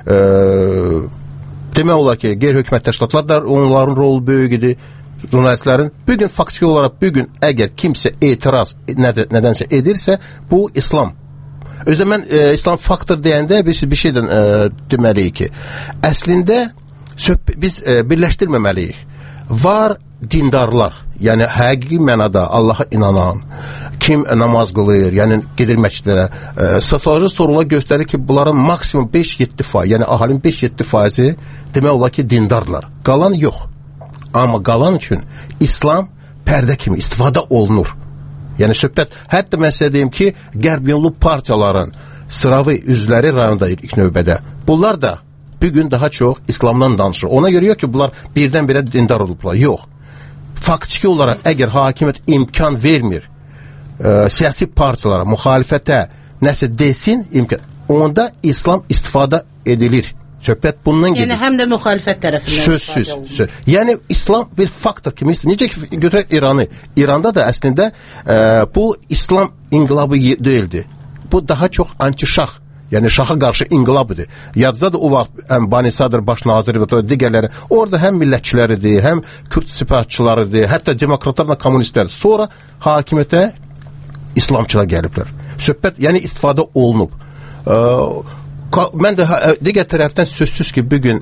[SPEAKER 3] Demək olar ki, qeyri-hökumət təşkilatlar da onların rolu böyük idi. Jurnalistlərin bugün faktiki olaraq bugün əgər kimsə etiraz nədənsə edirsə, bu İslam. Özdə mən İslam faktor deyəndə bir şeydən deməliyik ki, əslində biz birləşdirməməliyik. Var dindarlar, yəni həqiqi mənada Allaha inanan, kim namaz qılır, yəni gedir məscidlərə, sosioloji sorular göstərir ki, bunların maksimum 5-7%, yəni ahalinin 5-7% demək olar ki, dindarlar. Qalan yox. Amma qalan üçün İslam pərdə kimi istifadə olunur. Yəni söhbət, hətta mən sizə deyim ki, qərb-yönlü partiyaların sıravi üzvləri rayonda ilk növbədə. Bunlar da bugün daha çox İslamdan danışır. Ona görə yox ki, bunlar birdən-birə dindar olublar. Yox. Faktiki olaraq əgər hakimiyyət imkan vermir siyasi partiyalara, müxalifətə nəsə desin, onda İslam istifadə edilir. Söhbət bundan gedir.
[SPEAKER 8] Yəni həm də müxalifət tərəfindən
[SPEAKER 3] sözsüz. Yəni İslam bir faktor kimi istəyir. Necə ki, götürək İranı. İranda da əslində bu İslam inqilabı deyildi. Bu daha çox anti-şah, yəni şaha qarşı inqilabıdır. Yadda da o vaxt Bani Sadr baş naziri və digərləri orada həm millətçilər idi, həm Kürd sipahçıları idi, hətta demokratlarla kommunistlər. Sonra hakimiyyətə İslamçılar gəliblər. Söhbət, yəni istifadə olunub. Mən də digər tərəfdən sözsüz ki, bugün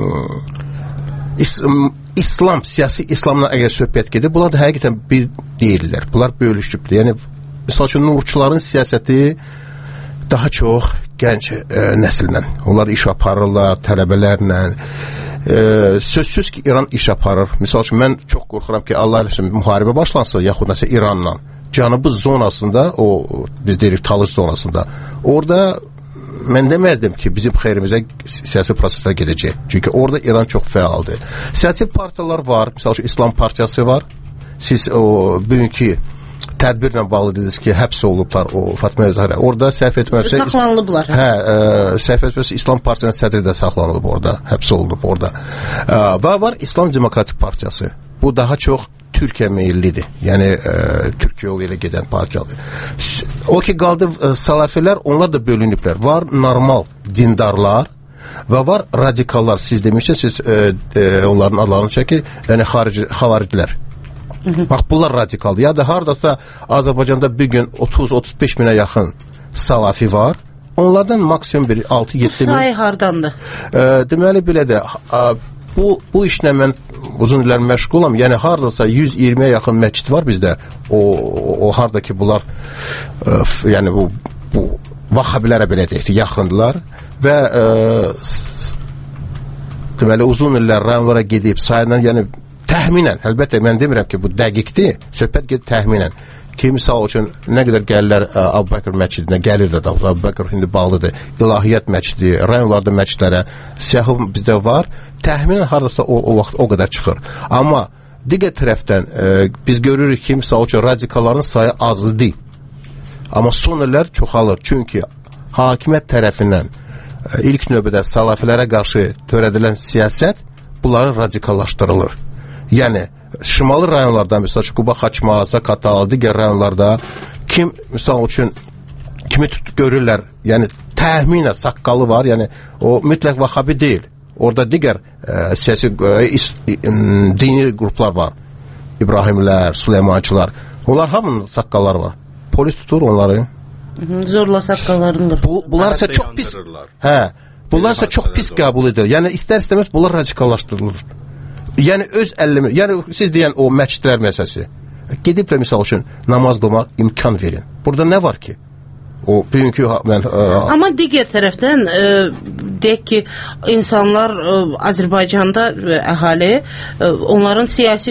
[SPEAKER 3] İslam, siyasi İslamla əgər söhbət gedir, bunlar da həqiqətən bir deyirlər. Bunlar bölüşübdür. Yəni, misal üçün, nurçuların siyasəti daha çox gənc nəsillə. Onlar iş aparırlar, tələbələrlə. Sözsüz ki, İran iş aparır. Misal üçün, mən çox qorxuram ki, Allah eləsin, müharibə başlansa, yaxud nəsə İranla, Cənubi zonasında, o, biz deyirik, Talış zonasında, orada mən deməzdim ki, bizim xeyrimizə siyasi proseslər gedəcək. Çünki orada İran çox fəaldır. Siyasi partiyalar var. Misal üçün, İslam partiyası var. Siz o bugünkü tədbirlə bağlı dediniz ki, həbs olublar o Fatma Özhərə. Orada səhv etmirəmsə...
[SPEAKER 8] Saxlanılıblar.
[SPEAKER 3] Səhv etmirəmsə İslam Partiyasının sədri də saxlanılıb orada. Həbs olunub orada. Və var İslam Demokratik Partiyası. Bu daha çox Türkiyə meyillidir. Yəni, Türkiyə yolu ilə gedən partiyadır. O ki, qaldı salafilər, onlar da bölünüblər. Var normal dindarlar və var radikallar. Siz demişsiniz, onların adlarını çəkir, yəni xavaricilər. Bax, bunlar radikaldır. Ya da haradasa Azərbaycanda bir gün 30-35 minə yaxın salafi var. Onlardan maksimum bir 6-7 min.
[SPEAKER 8] Sayı hardandır?
[SPEAKER 3] Deməli, belə də bu işlə mən uzun illər məşğulam. Yəni, haradasa 120-yə yaxın məscid var bizdə. O harada ki, bunlar yəni, bu vahabilərə belə deyək, yaxındılar və deməli, uzun illər rayonlara gedib sayılan, yəni, təxminən, əlbəttə, mən demirəm ki, bu dəqiqdir, söhbət gedir təxminən. Ki, misal üçün, nə qədər gəlirlər Əbubəkir məscidinə, gəlir də Əbubəkir indi bağlıdır, İlahiyyat məscidi, rayonlarda məscidlərə, siyahı bizdə var, təxminən haradasa o vaxt o qədər çıxır. Amma digər tərəfdən biz görürük ki, misal üçün, radikalların sayı azdır. Amma son illər çoxalır, çünki hakimiyyət tərəfindən ilk növbədə salafilərə qarşı törədilən siyasət bunları radikallaşdırılır. Yəni, şimali rayonlarda, məsəl üçün Quba, Xaçma, Zaqatala, digər rayonlarda misal üçün kimi görürlər, yəni təxminən saqqalı var, yəni o mütləq Vahabi deyil. Orada digər siyasi dini qruplar var. İbrahimlər, Süleymançılar. Onlar hamının saqqalları var. Polis tutur onları.
[SPEAKER 8] Zorla saqqallarını.
[SPEAKER 3] Bunlar isə çox pis. Bunlar isə çox pis qəbul edilir. Yəni istər-istəməz bunlar radikallaşdırılır. Yəni öz əlləmi, yəni siz deyən o məscidlər məsələsi. Gediblə misal üçün namaz qılmaq imkan verin. Burada nə var ki? O bugünkü
[SPEAKER 8] amma digər tərəfdən deyək ki, insanlar Azərbaycanda əhali onların siyasi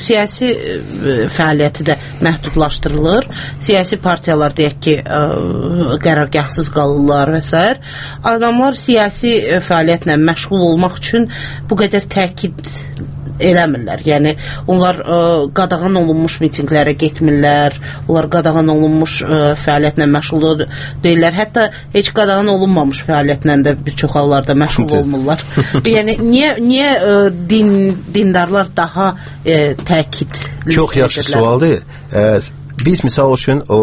[SPEAKER 8] fəaliyyəti də məhdudlaşdırılır. Siyasi partiyalar deyək ki, qərargahsız qalırlar və s. Adamlar siyasi fəaliyyətlə məşğul olmaq üçün bu qədər təkid eləmirlər. Yəni onlar qadağan olunmuş mitinqlərə getmirlər. Onlar qadağan olunmuş fəaliyyətlə məşğul deyirlər. Hətta heç qadağan olunmamış fəaliyyətlə də bir çox hallarda məşğul olmurlar. Yəni niyə dindarlar daha təkid?
[SPEAKER 3] Çox yaxşı sualdır. Biz misal üçün o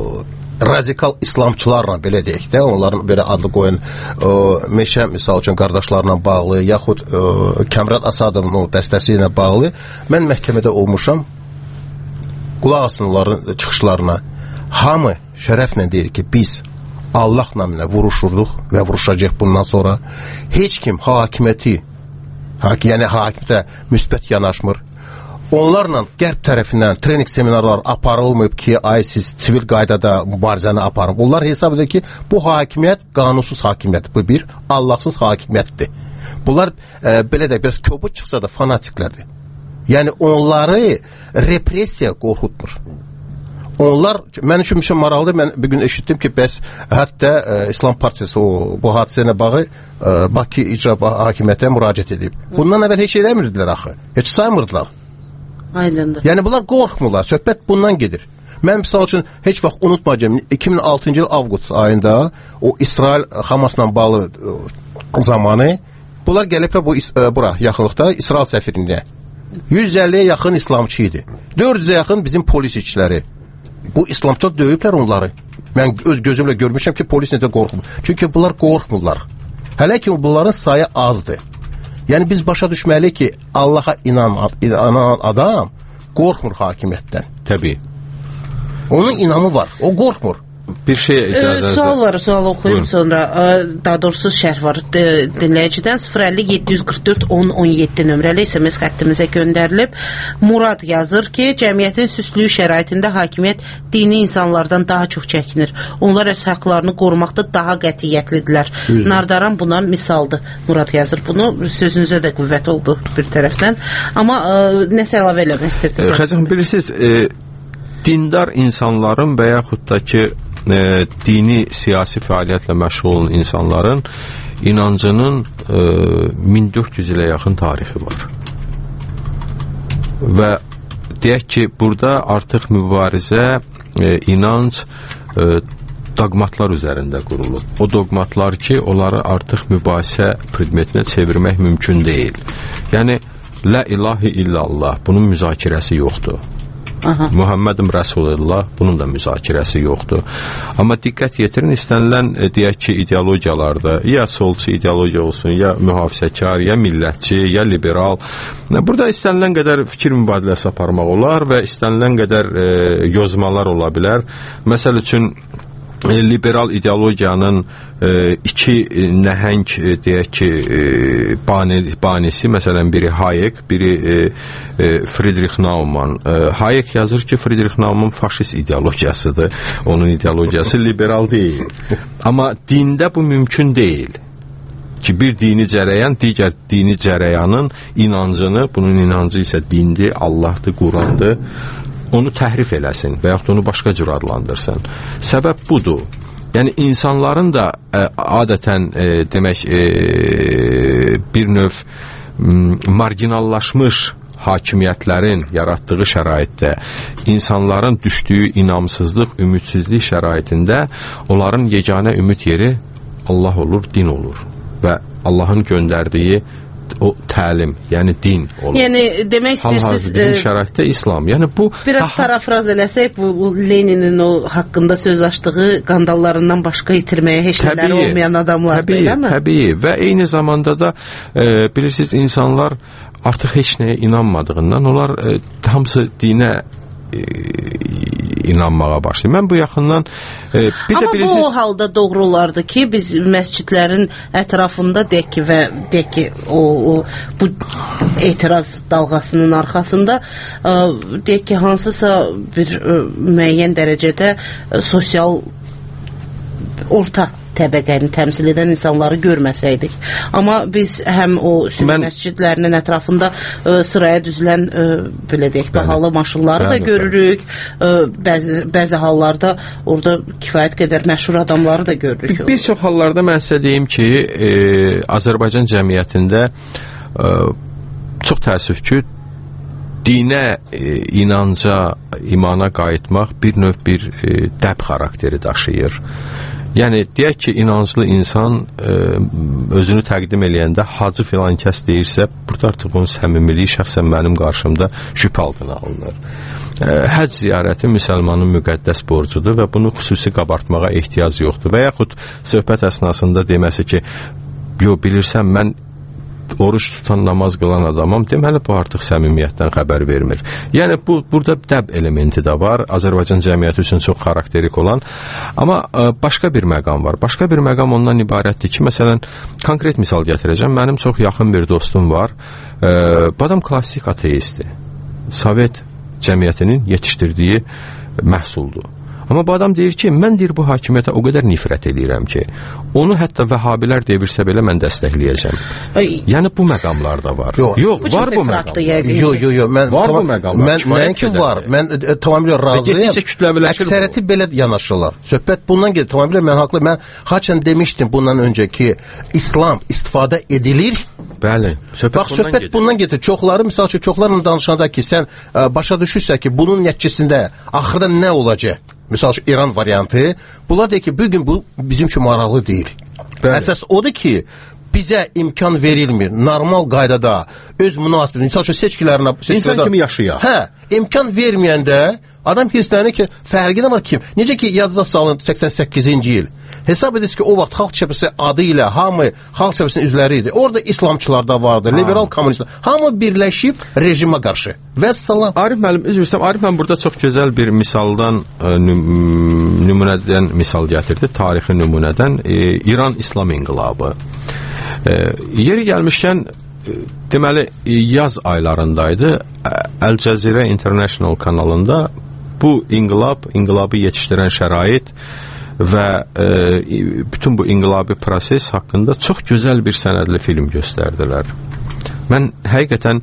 [SPEAKER 3] radikal İslamçılarla belə deyək də, onların belə adlı qoyun meşə misal üçün qardaşlarla bağlı, yaxud Kəmran Asadovun o dəstəsi ilə bağlı mən məhkəmədə olmuşam. Qulaq asın onların çıxışlarına. Hamı şərəflə deyir ki, biz Allah naminə vuruşurduq və vuruşacaq bundan sonra. Heç kim hakimiyyəti, yəni hakimiyyətə müsbət yanaşmır. Onlarla qərb tərəfindən trening seminarlar aparılmayıb ki, siz sivil qaydada mübarizəni aparın. Onlar hesab edir ki, bu hakimiyyət qanunsuz hakimiyyət. Bu bir Allahsız hakimiyyətdir. Bunlar belə də biraz kobud çıxsa da fanatiklərdir. Yəni onları repressiya qorxutmur. Onlar, mən üçün maraqlıdır, mən bir gün eşitdim ki, bəs hətta İslam Partiyası bu hadisəyə bağlı Bakı İcra Hakimiyyətə müraciət edib. Bundan əvvəl heç eləmirdilər axı, heç saymırdılar.
[SPEAKER 8] Aydındır.
[SPEAKER 3] Yəni bunlar qorxmurlar, söhbət bundan gedir. Mən misal üçün heç vaxt unutmayacağım, 2006-cı il avqust ayında o İsrail Hamasla bağlı zamanı bunlar gəliblər bura yaxınlıqda İsrail səfirinliyə. 150-yə yaxın İslamçı idi. 400-ə yaxın bizim polis işçiləri. Bu İslamçılar döyüblər onları. Mən öz gözümlə görmüşəm ki, polis necə qorxmur. Çünki bunlar qorxmurlar. Hələ ki bunların sayı azdır. Yəni biz başa düşməliyik ki, Allaha inanan adam qorxmur hakimiyyətdən.
[SPEAKER 9] Təbii.
[SPEAKER 3] Onun inamı var, o qorxmur.
[SPEAKER 9] Bir şey
[SPEAKER 8] sual oxuyum sonra. Daha doğrusu şərh var dinləyicidən 050-744-10-17 nömrəli SMS xəttimizə göndərilib. Murad yazır ki, cəmiyyətin süslüyü şəraitində hakimiyyət dini insanlardan daha çox çəkinir. Onlar öz haqlarını qorumaqda daha qətiyyətlidirlər. Nardaran buna misaldır. Murad yazır bunu. Sözünüzə də qüvvət oldu bir tərəfdən. Amma nəsə əlavə eləmək istəyirsiniz?
[SPEAKER 9] Xəzəm, bilirsiniz, dindar insanların və yaxud da ki dini siyasi fəaliyyətlə məşğul olan insanların inancının 1400 ilə yaxın tarixi var. Və deyək ki, burada artıq mübarizə, inanc dogmatlar üzərində qurulub. O dogmatlar ki, onları artıq mübahisə predmetinə çevirmək mümkün deyil. Yəni, la ilahe illallah, bunun müzakirəsi yoxdur. Muhammedim Resulullah, bunun da müzakirəsi yoxdur. Amma diqqət yetirin, istənilən deyək ki, ideologiyalarda ya solçu ideologiya olsun, ya mühafizəkar, ya millətçi, ya liberal. Burada istənilən qədər fikir mübadiləsi aparmaq olar və istənilən qədər yozmalar ola bilər. Məsəl üçün, liberal ideologiyanın iki nəhəng deyək ki banisi, məsələn biri Hayek, biri Friedrich Naumann. Hayek yazır ki, Friedrich Naumann faşist ideologiyasıdır. Onun ideologiyası liberal deyil. Amma dində bu mümkün deyil ki, bir dini cərəyan digər dini cərəyanın inancını, bunun inancı isə dindir, Allahdır, Qurandır, onu təhrif eləsin və yaxud onu başqa cür adlandırsın. Səbəb budur. Yəni, insanların da adətən demək bir növ marginallaşmış hakimiyyətlərin yaratdığı şəraitdə, insanların düşdüyü inamsızlıq, ümidsizlik şəraitində onların yeganə ümid yeri Allah olur, din olur və Allahın göndərdiyi o təlim, yəni din olur.
[SPEAKER 8] Yəni demək istəyirsiniz
[SPEAKER 9] bizim şəraitdə İslam. Yəni bu
[SPEAKER 8] biraz parafraz eləsək, bu Leninin o haqqında söz açdığı qandallarından başqa itirməyə heç nələri olmayan adamlardır, eləmi?
[SPEAKER 9] Təbii. Və eyni zamanda da bilirsiniz, insanlar artıq heç nəyə inanmadığından onlar hamısı dinə inanmağa başlayır. Mən bu yaxından
[SPEAKER 8] amma bu halda doğru olardı ki, biz məscidlərin ətrafında deyək ki, bu etiraz dalğasının arxasında deyək ki, hansısa bir müəyyən dərəcədə sosial orta təbəqəni təmsil edən insanları görməsəydik. Amma biz həm o məscidlərinin ətrafında sıraya düzülən belə deyək, bahalı maşınları da görürük. Bəzi hallarda orada kifayət qədər məşhur adamları da görürük.
[SPEAKER 9] Bir çox hallarda mən sizə deyim ki, Azərbaycan cəmiyyətində çox təəssüf ki, dinə, inanca, imana qayıtmaq bir növ bir dəb xarakteri daşıyır. Yəni, deyək ki, inanclı insan özünü təqdim eləyəndə hacı filan kəs deyirsə, burada artıq onun səmimiliyi şəxsən mənim qarşımda şübhə altına alınır. Həcc ziyarəti müsəlmanın müqəddəs borcudur və bunu xüsusi qabartmağa ehtiyac yoxdur. Və yaxud söhbət əsnasında deməsi ki, bilirsən, mən oruç tutan, namaz qılan adamam, deməli bu artıq səmimiyyətdən xəbər vermir. Yəni burada dəb elementi də var, Azərbaycan cəmiyyəti üçün çox xarakterik olan. Amma başqa bir məqam var. Başqa bir məqam ondan ibarətdir ki, məsələn, konkret misal gətirəcəm. Mənim çox yaxın bir dostum var. Bu adam klassik ateistdir. Sovet cəmiyyətinin yetişdirdiyi məhsuldur. Amma bu adam deyir ki, mən deyir bu hakimiyyətə o qədər nifrət edirəm ki, onu hətta vəhabilər devirsə belə mən dəstəkləyəcəm. Yəni bu məqamlar da var. Yox, var bu məqamlar.
[SPEAKER 3] Yox, var bu məqamlar. Mənki var. Mən tamamilə razıyam. Əksəriyyəti belə yanaşırlar. Söhbət bundan gedir. Tamamilə mən haqlı. Mən haçan demişdim bundan öncə ki, İslam istifadə edilir.
[SPEAKER 9] Bəli.
[SPEAKER 3] Söhbət bundan gedir. Çoxları, misal üçün, çoxlarla danışanda ki, sən başa düşürsə ki, bunun nəticəsində axırda nə olacaq? Misal üçün, İran variantı. Bunlar deyir ki, bugün bu bizim üçün maraqlı deyil. Əsas odur ki, bizə imkan verilmir. Normal qaydada öz münasibətini, misal üçün, seçkilərinə...
[SPEAKER 9] İnsan kimi yaşayaq.
[SPEAKER 3] İmkan verməyəndə adam hirslənir ki, fərqi nə var ki? Necə ki, yadınıza salın 88-ci il. Hesab edirsiniz ki, o vaxt Xalq Cəbhəsi adı ilə hamı Xalq Cəbhəsinin üzvləri idi. Orada İslamçılar da vardı, liberal kommunistlər. Hamı birləşib rejimə qarşı. Vəssalam.
[SPEAKER 9] Arif müəllim, üzr istəyirəm. Arif müəllim burada çox gözəl bir misaldan, nümunədən misal gətirdi, tarixi nümunədən. İran İslam inqilabı. Yeri gəlmişkən, deməli, yaz aylarındaydı. Al Jazeera International kanalında bu inqilabı yetişdirən şərait və bütün bu inqilabi proses haqqında çox gözəl bir sənədli film göstərdilər. Mən həqiqətən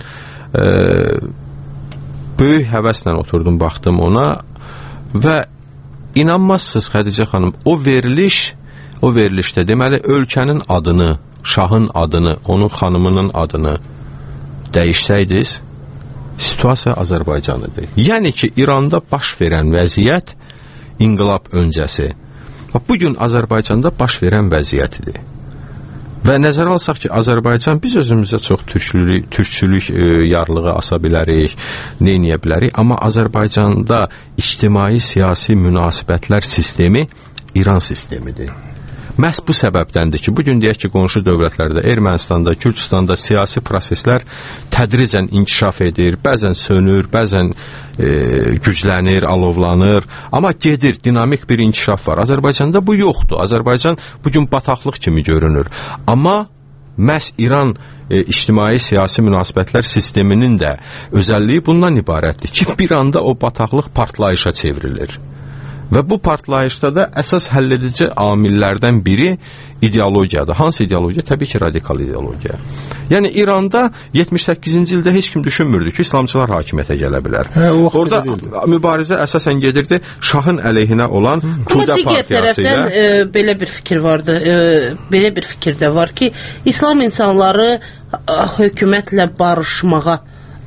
[SPEAKER 9] böyük həvəslə oturdum, baxdım ona və inanmazsınız Xədicə xanım, o verilişdə deməli ölkənin adını, şahın adını, onun xanımının adını dəyişsəydiniz, situasiya Azərbaycan idi. Yəni ki, İranda baş verən vəziyyət inqilab öncəsi. Bugün Azərbaycanda baş verən vəziyyətidir. Və nəzərə alsaq ki, Azərbaycan, biz özümüzə çox türkçülük yarlığı asa bilərik, neyniyə bilərik, amma Azərbaycanda ictimai-siyasi münasibətlər sistemi İran sistemidir. Məhz bu səbəbdəndir ki, bugün deyək ki, qonşu dövlətlərdə, Ermənistanda, Gürcüstanda siyasi proseslər tədricən inkişaf edir, bəzən sönür, bəzən güclənir, alovlanır, amma gedir, dinamik bir inkişaf var. Azərbaycanda bu yoxdur. Azərbaycan bugün bataqlıq kimi görünür. Amma məhz İran ictimai-siyasi münasibətlər sisteminin də özəlliyi bundan ibarətdir ki, bir anda o bataqlıq partlayışa çevrilir. Və bu partlayışda da əsas həlledici amillərdən biri ideologiyadır. Hansı ideologiya? Təbii ki, radikal ideologiya. Yəni, İranda 78-ci ildə heç kim düşünmürdü ki, İslamçılar hakimiyyətə gələ bilər. Orada mübarizə əsasən gedirdi şahın əleyhinə olan Tudə partiyası ilə.
[SPEAKER 8] Tərəfdən belə bir fikir vardı. Belə bir fikir də var ki, İslam insanları hökumətlə barışmağa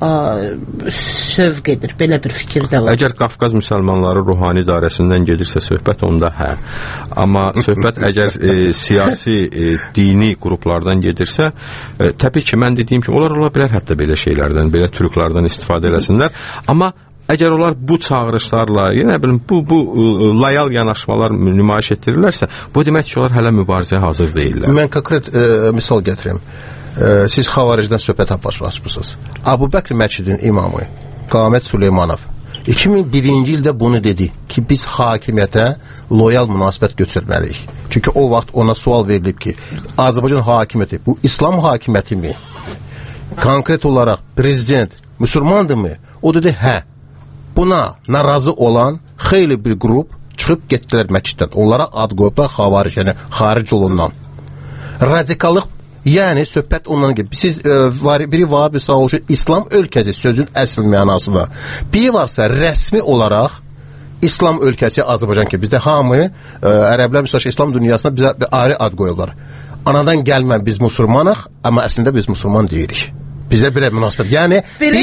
[SPEAKER 8] sövq edir. Belə bir fikir də var.
[SPEAKER 9] Əgər Qafqaz müsəlmanları ruhani idarəsindən gedirsə söhbət onda hə. Amma söhbət əgər siyasi, dini qruplardan gedirsə, təbii ki, mən dediyim kimi, ola bilər hətta belə şeylərdən, belə trüklardan istifadə eləsinlər. Amma əgər onlar bu çağırışlarla, yenə bilim, bu layal yanaşmalar nümayiş etdirirlərsə, bu demək ki, onlar hələ mübarizəyə hazır deyirlər.
[SPEAKER 3] Mən konkret misal gətirim. Siz xavaricdən söhbət açmışsınız. Abu Bəkr məscidinin imamı Qamət Süleymanov 2001-ci ildə bunu dedi ki, biz hakimiyyətə loyal münasibət götürməliyik. Çünki o vaxt ona sual verilib ki, Azərbaycan hakimiyyəti bu İslam hakimiyyəti mi? Konkret olaraq prezident müsəlmandırmı? O dedi, hə. Buna narazı olan xeyli bir qrup çıxıb getdilər məsciddən. Onlara ad qoyublar xavaric, yəni xaric olundan. Radikallıq, yəni söhbət ondan gibi. Siz biri var, bir sağ oluşu İslam ölkəsi sözün əsl mənasında. Biri varsa rəsmi olaraq İslam ölkəsi Azərbaycan ki, bizdə hamı ərəblər məsəl İslam dünyasında bizə bir ayrı ad qoyurlar. Anadan gəlmən biz müsəlmanıq, amma əslində biz müsəlman deyirik. Bizə belə münasibət. Yəni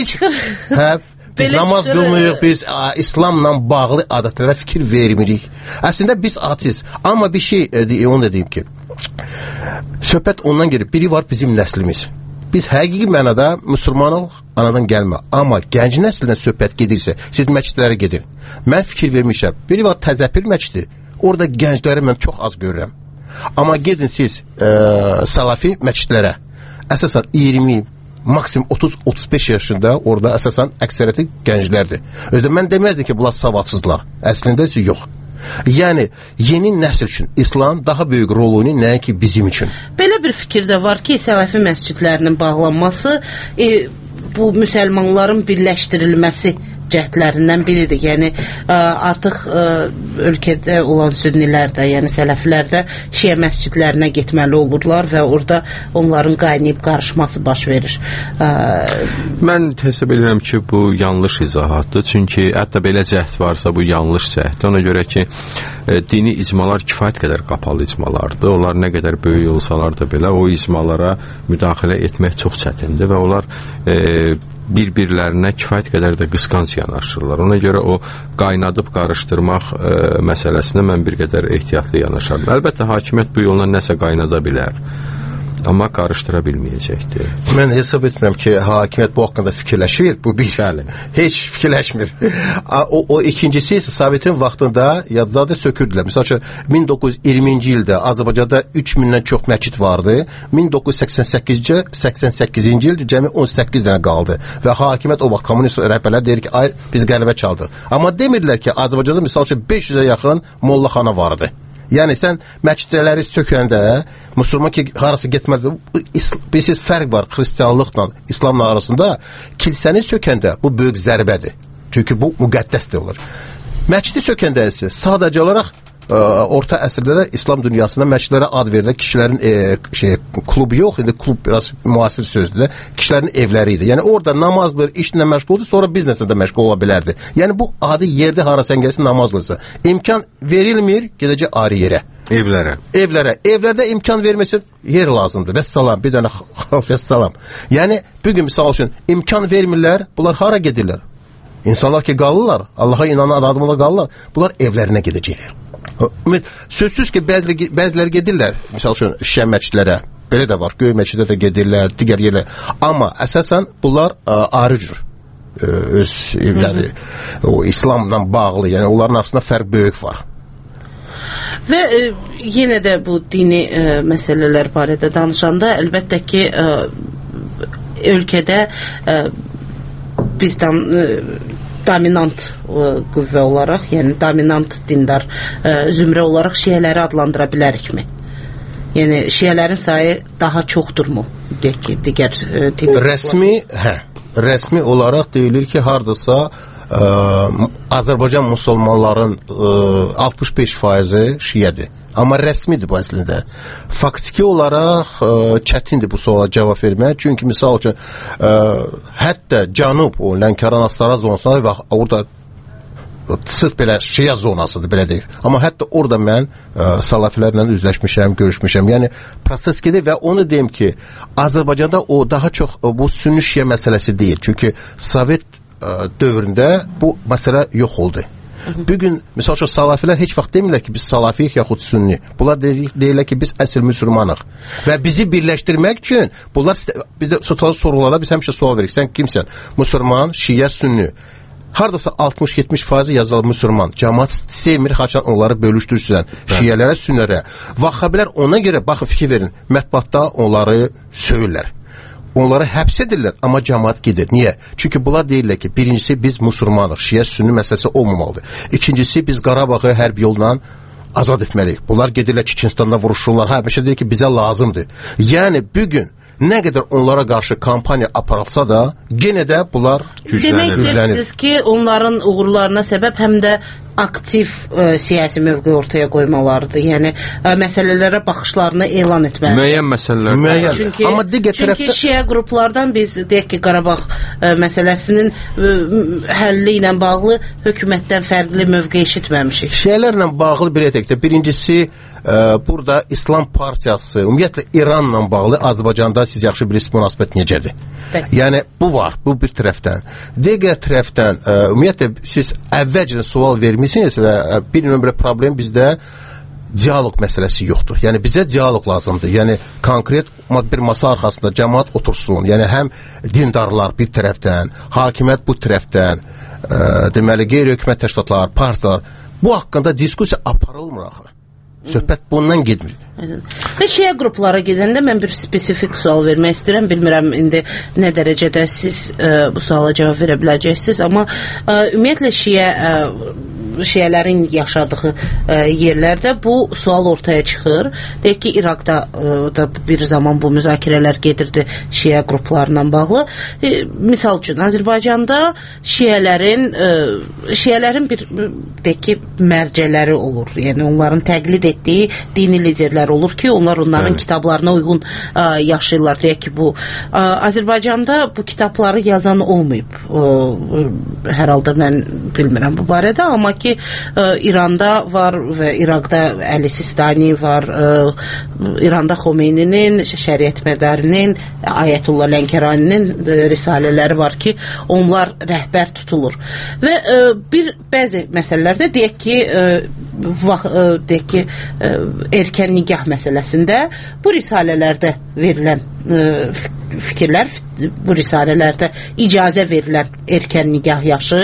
[SPEAKER 3] biz namaz qılmıyıq, biz İslamla bağlı adətlərə fikir vermirik. Əslində biz ateist. Amma bir şey onu da deyim ki, söhbət ondan gelib, biri var bizim nəslimiz. Biz həqiqi mənada müsəlmanıq, anadan gəlmə. Amma gənc nəslindən söhbət gedirsə, siz məscidlərə gedin. Mən fikir vermişəm. Biri var Təzəpir məscidi. Orada gəncləri mən çox az görürəm. Amma gedin siz Salafi məscidlərə. Əsasən 20, maksimum 30-35 yaşında orada əsasən əksəriyyəti gənclərdir. Özdə mən deməzdim ki, bunlar savadsızlar. Əslində isə yox. Yəni, yeni nəsil üçün İslam daha böyük rolunu nəinki bizim üçün.
[SPEAKER 8] Belə bir fikir də var ki, Salafi məscidlərinin bağlanması bu müsəlmanların birləşdirilməsi cəhdlərindən biridir. Yəni, artıq ölkədə olan sünnilər də, yəni sələflər də şiə məscidlərinə getməli olurlar və orada onların qaynayıb qarışması baş verir.
[SPEAKER 9] Mən hesab edirəm ki, bu yanlış izahatdır. Çünki hətta belə cəhd varsa, bu yanlış cəhddir. Ona görə ki, dini icmalar kifayət qədər qapalı icmalardır. Onlar nə qədər böyük olsalar da belə, o icmalara müdaxilə etmək çox çətindir və onlar bir-birlərinə kifayət qədər də qısqanc yanaşırlar. Ona görə o qaynadıb qarışdırmaq məsələsinə mən bir qədər ehtiyatlı yanaşarım. Əlbəttə, hakimiyyət bu yolla nəsə qaynada bilər. Amma qarışdıra bilməyəcəkdir.
[SPEAKER 3] Mən hesab etmirəm ki, hakimiyyət bu haqqında fikirləşir. Bu bir heç fikirləşmir. O ikincisi ise Sovetin vaxtında yadzadə sökürdülər. Məsəl üçün 1920-ci ildə Azərbaycanda 3000-dən çox məscid vardı. 1988-ci ildə cəmi 18 dənə qaldı. Və hakimiyyət o vaxt kommunist rəhbərlər deyir ki, ay biz qələbə çaldıq. Amma demirlər ki, Azərbaycanda məsəl üçün 500-ə yaxın mollaxana vardı. Yəni sən məscidləri sökəndə müsəlman ki, harası getməlidir. Bilirsiniz, fərq var xristianlıqla İslamla arasında. Kilsəni sökəndə bu böyük zərbədir. Çünki bu müqəddəsdir olur. Məscidi sökəndə isə sadəcə olaraq orta əsrdə də İslam dünyasında məscidlərə ad verilən kişilərin klubu yox, indi klub biraz müasir sözdür. Kişilərin evləri idi. Yəni orada namazdır, işlə məşğuldur, sonra bizneslə də məşğul ola bilərdi. Yəni bu adi yerdə harasən gəlsin namazlısı. İmkan verilmir, gedəcək ayrı yerə. Evlərə. Evlərdə imkan verməsə yer lazımdır. Vəssalam, bir dənə vəssalam. Yəni bugün misal üçün imkan vermirlər, bunlar hara gedirlər? İnsanlar ki qalırlar, Allaha inanan adamlar qalırlar, bunlar evlərinə gedəcəklər. Sözsüz ki, bəziləri gedirlər, misal üçün şişə məscidlərə, belə də var, göy məscidə də gedirlər, digər yerlər. Amma əsasən bunlar ayrıcır öz evləri, o İslamla bağlı, yəni onların arasında fərq böyük var.
[SPEAKER 8] Və yenə də bu dini məsələlər barədə danışanda, əlbəttə ki, ölkədə bizdən dominant qüvvə olaraq, yəni dominant dindar zümrə olaraq şiələri adlandıra bilərikmi? Yəni şiələrin sayı daha çoxdurmu? Digər
[SPEAKER 3] rəsmi olaraq deyilir ki, hardasa Azərbaycan müsəlmanların 65% şiədir. Amma rəsmidir bu əslində. Faktiki olaraq çətindir bu suala cavab vermək. Çünki misal üçün hətta Cənub, o Lənkəran Astara zonasında və orada sırf belə şia zonasıdır, belə deyir. Amma hətta orada mən salafilərlə üzləşmişəm, görüşmüşəm. Yəni proses gedir və onu deyim ki, Azərbaycanda o daha çox bu sünni şia məsələsi deyil. Çünki Sovet dövründə bu məsələ yox oldu. Bugün, misal üçün, salafilər heç vaxt demirlər ki, biz salafiyik yaxud sünni. Bunlar deyirlər ki, biz əsl müsəlmanıq. Və bizi birləşdirmək üçün, bunlar bizdə sorulara biz həmişə sual veririk. Sən kimsən? Müsəlman, şiə, sünni. Hardasa 60-70% yazılır müsəlman. Cəmaat sevmir, haçan onları bölüşdürsən. Şiələrə, sünnilərə. Vaxhabilər ona görə, baxın, fikir verin, mətbuatda onları söyürlər. Onları həbs edirlər, amma cəmaat gedir. Niyə? Çünki bunlar deyirlər ki, birincisi biz müsəlmanıq, şiə, sünni məsələsi olmamalıdır. İkincisi biz Qarabağı hərb yolla azad etməliyik. Bunlar gedirlər Çiçinstanda vuruşurlar, həmişə deyir ki, bizə lazımdır. Yəni, bugün nə qədər onlara qarşı kampaniya aparılsa da, yenə də bunlar güclənir.
[SPEAKER 8] Demək istəyirsiniz ki, onların uğurlarına səbəb həm də aktiv siyasi mövqe ortaya qoymalarıdır. Yəni, məsələlərə baxışlarını elan etməlidir.
[SPEAKER 9] Müəyyən məsələlər.
[SPEAKER 8] Çünki şiə qruplardan biz, deyək ki, Qarabağ məsələsinin həlli ilə bağlı hökumətdən fərqli mövqe eşitməmişik.
[SPEAKER 3] Şiələrlə bağlı bir etəkdə, birincisi, burada İslam Partiyası, ümumiyyətlə İranla bağlı Azərbaycanda siz yaxşı bilirsiniz münasibət necədir. Yəni, bu var, bu bir tərəfdən. Digər tərəfdən, ümumiyyətlə, siz əvvəlcə sual vermişsiniz və bir nömrə problem bizdə diyalog məsələsi yoxdur. Yəni, bizə diyalog lazımdır. Yəni, konkret bir masa arxasında cəmaat otursun. Yəni, həm dindarlar bir tərəfdən, hakimiyyət bu tərəfdən, deməli, qeyri-hökumət təşkilatlar, partiyalar, bu haqqında diskusiya aparılmır axı. Söhbət bundan gedmir.
[SPEAKER 8] Və şiə qruplara gedəndə mən bir spesifik sual vermək istəyirəm. Bilmirəm indi nə dərəcədə siz bu suala cavab verə biləcəksiniz, amma ümumiyyətlə şiələrin yaşadığı yerlərdə bu sual ortaya çıxır. Deyək ki, İraqda da bir zaman bu müzakirələr gedirdi şiə qruplarla bağlı. Misal üçün, Azərbaycanda şiələrin bir, deyək ki, mərcələri olur. Yəni, onların təqlid etdiyi dini liderlər olur ki, onların kitablarına uyğun yaşayırlar. Deyək ki, bu Azərbaycanda bu kitabları yazan olmayıb. Hər halda mən bilmirəm bu barədə, amma ki, İranda var və İraqda Əli Sistani var, İranda Xomeyninin, Şəriət Mədərinin, Ayətullah Lənkəraninin risalələri var ki, onlar rəhbər tutulur. Və bəzi məsələlərdə deyək ki, erkən nikah məsələsində bu risalələrdə verilən fikirlər, bu risalələrdə icazə verilən erkən nikah yaşı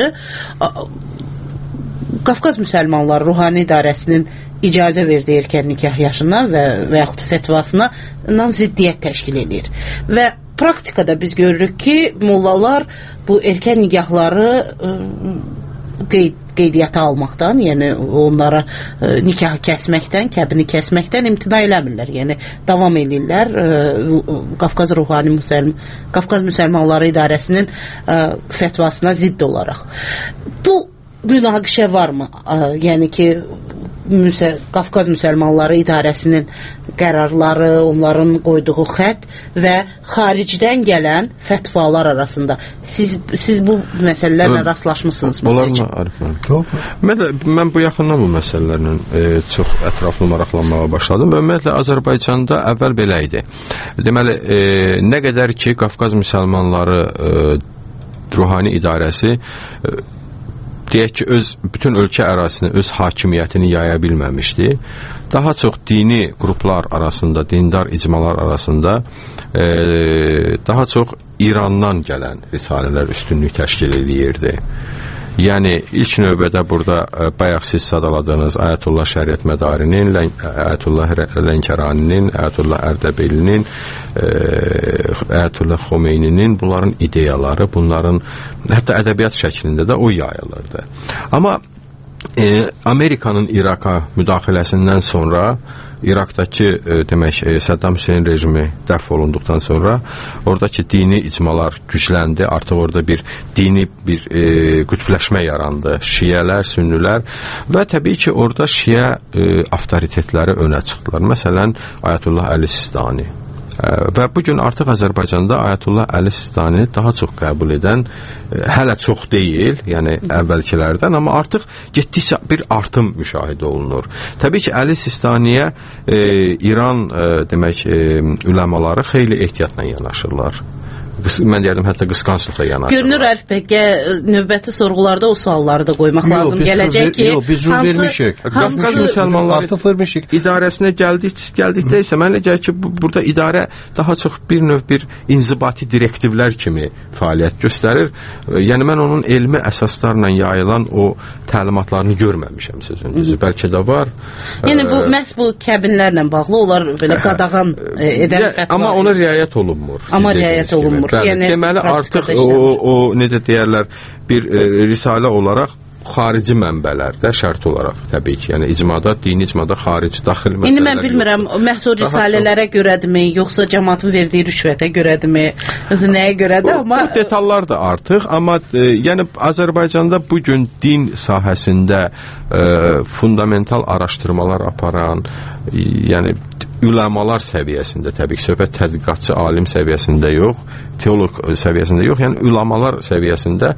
[SPEAKER 8] Qafqaz Müsəlmanları Ruhani İdarəsinin icazə verdiyi erkən nikah yaşına və yaxud fetvasına ziddiyyət təşkil edir. Və praktikada biz görürük ki, mollalar bu erkən nikahları qeydiyyata almaqdan, yəni onlara nikahı kəsməkdən, kəbini kəsməkdən imtina eləmirlər. Yəni davam edirlər Qafqaz Müsəlmanları İdarəsinin fetvasına zidd olaraq. Bu münaqişə varmı? Yəni ki, Qafqaz Müsəlmanları İdarəsinin qərarları, onların qoyduğu xətt və xaricdən gələn fətvalar arasında. Siz bu məsələlərlə rastlaşmısınız mı?
[SPEAKER 9] Mən bu yaxından bu məsələlərlə çox ətraflı maraqlanmağa başladım və ümumiyyətlə Azərbaycanda əvvəl belə idi. Deməli, nə qədər ki, Qafqaz Müsəlmanları Ruhani İdarəsi deyək ki, bütün ölkə ərazisinə öz hakimiyyətini yaya bilməmişdi. Daha çox dini qruplar arasında, dindar icmalar arasında daha çox İrandan gələn risalələr üstünlük təşkil edirdi. Yəni, ilk növbədə burada bayaq siz sadaladığınız Ayətullah Şəriət Mədarinin, Ayətullah Lənkəraninin, Ayətullah Ərdəbilinin, Ayətullah Xomeyninin, bunların ideyaları, bunların hətta ədəbiyyat şəklində də o yayılırdı. Amma Amerikanın İraqa müdaxiləsindən sonra, İraqdakı demək Səddam Hüseyn rejimi dəf olunduqdan sonra oradakı dini icmalar gücləndi. Artıq orada bir dini qütbləşmə yarandı. Şiələr, sünnilər və təbii ki, orada şiə avtoritetləri önə çıxdılar. Məsələn, Ayətullah Əli Sistani. Və bugün artıq Azərbaycanda Ayətullah Əli Sistani daha çox qəbul edən, hələ çox deyil, yəni əvvəlkilərdən, amma artıq getdikcə bir artım müşahidə olunur. Təbii ki, Əli Sistaniyə İran demək üləmaları xeyli ehtiyatla yanaşırlar. Mən deyərdim, hətta qısqanclıqla yanaşırlar.
[SPEAKER 8] Görünür, Ərif bəy, növbəti sorğularda o sualları da qoymaq lazım. Gələcək ki,
[SPEAKER 3] biz vermişik.
[SPEAKER 9] Qafqaz müsəlmanları idarəsinə gəldikdə isə mənə gəlir ki, burada idarə daha çox bir növ bir inzibati direktivlər kimi fəaliyyət göstərir. Yəni, mən onun elmi əsaslarla yayılan o təlimatlarını görməmişəm sözün düzü. Bəlkə də var.
[SPEAKER 8] Yəni, məhz bu kəbinlərlə bağlı, onlar belə qadağan edən fətva.
[SPEAKER 9] Amma ona riayət olunmur.
[SPEAKER 8] Amma riayət olunmur.
[SPEAKER 9] Yəni, deməli, artıq o necə deyərlər, bir risalə olaraq xarici mənbələrdə şərt olaraq, təbii ki, yəni icmada, dini icmada xarici, daxil məsələlər. İndi mən bilmirəm, məhz o risalələrə görədirmi, yoxsa cəmaatın verdiyi rüşvətə görədirmi, nəyə görədir, amma... Bu detallar da artıq, amma yəni Azərbaycanda bugün din sahəsində fundamental araşdırmalar aparan, yəni üləmalar səviyyəsində, təbii ki, söhbət tədqiqatçı, alim səviyyəsində yox, teolog səviyyəsində yox, yəni üləmalar səviyyəsində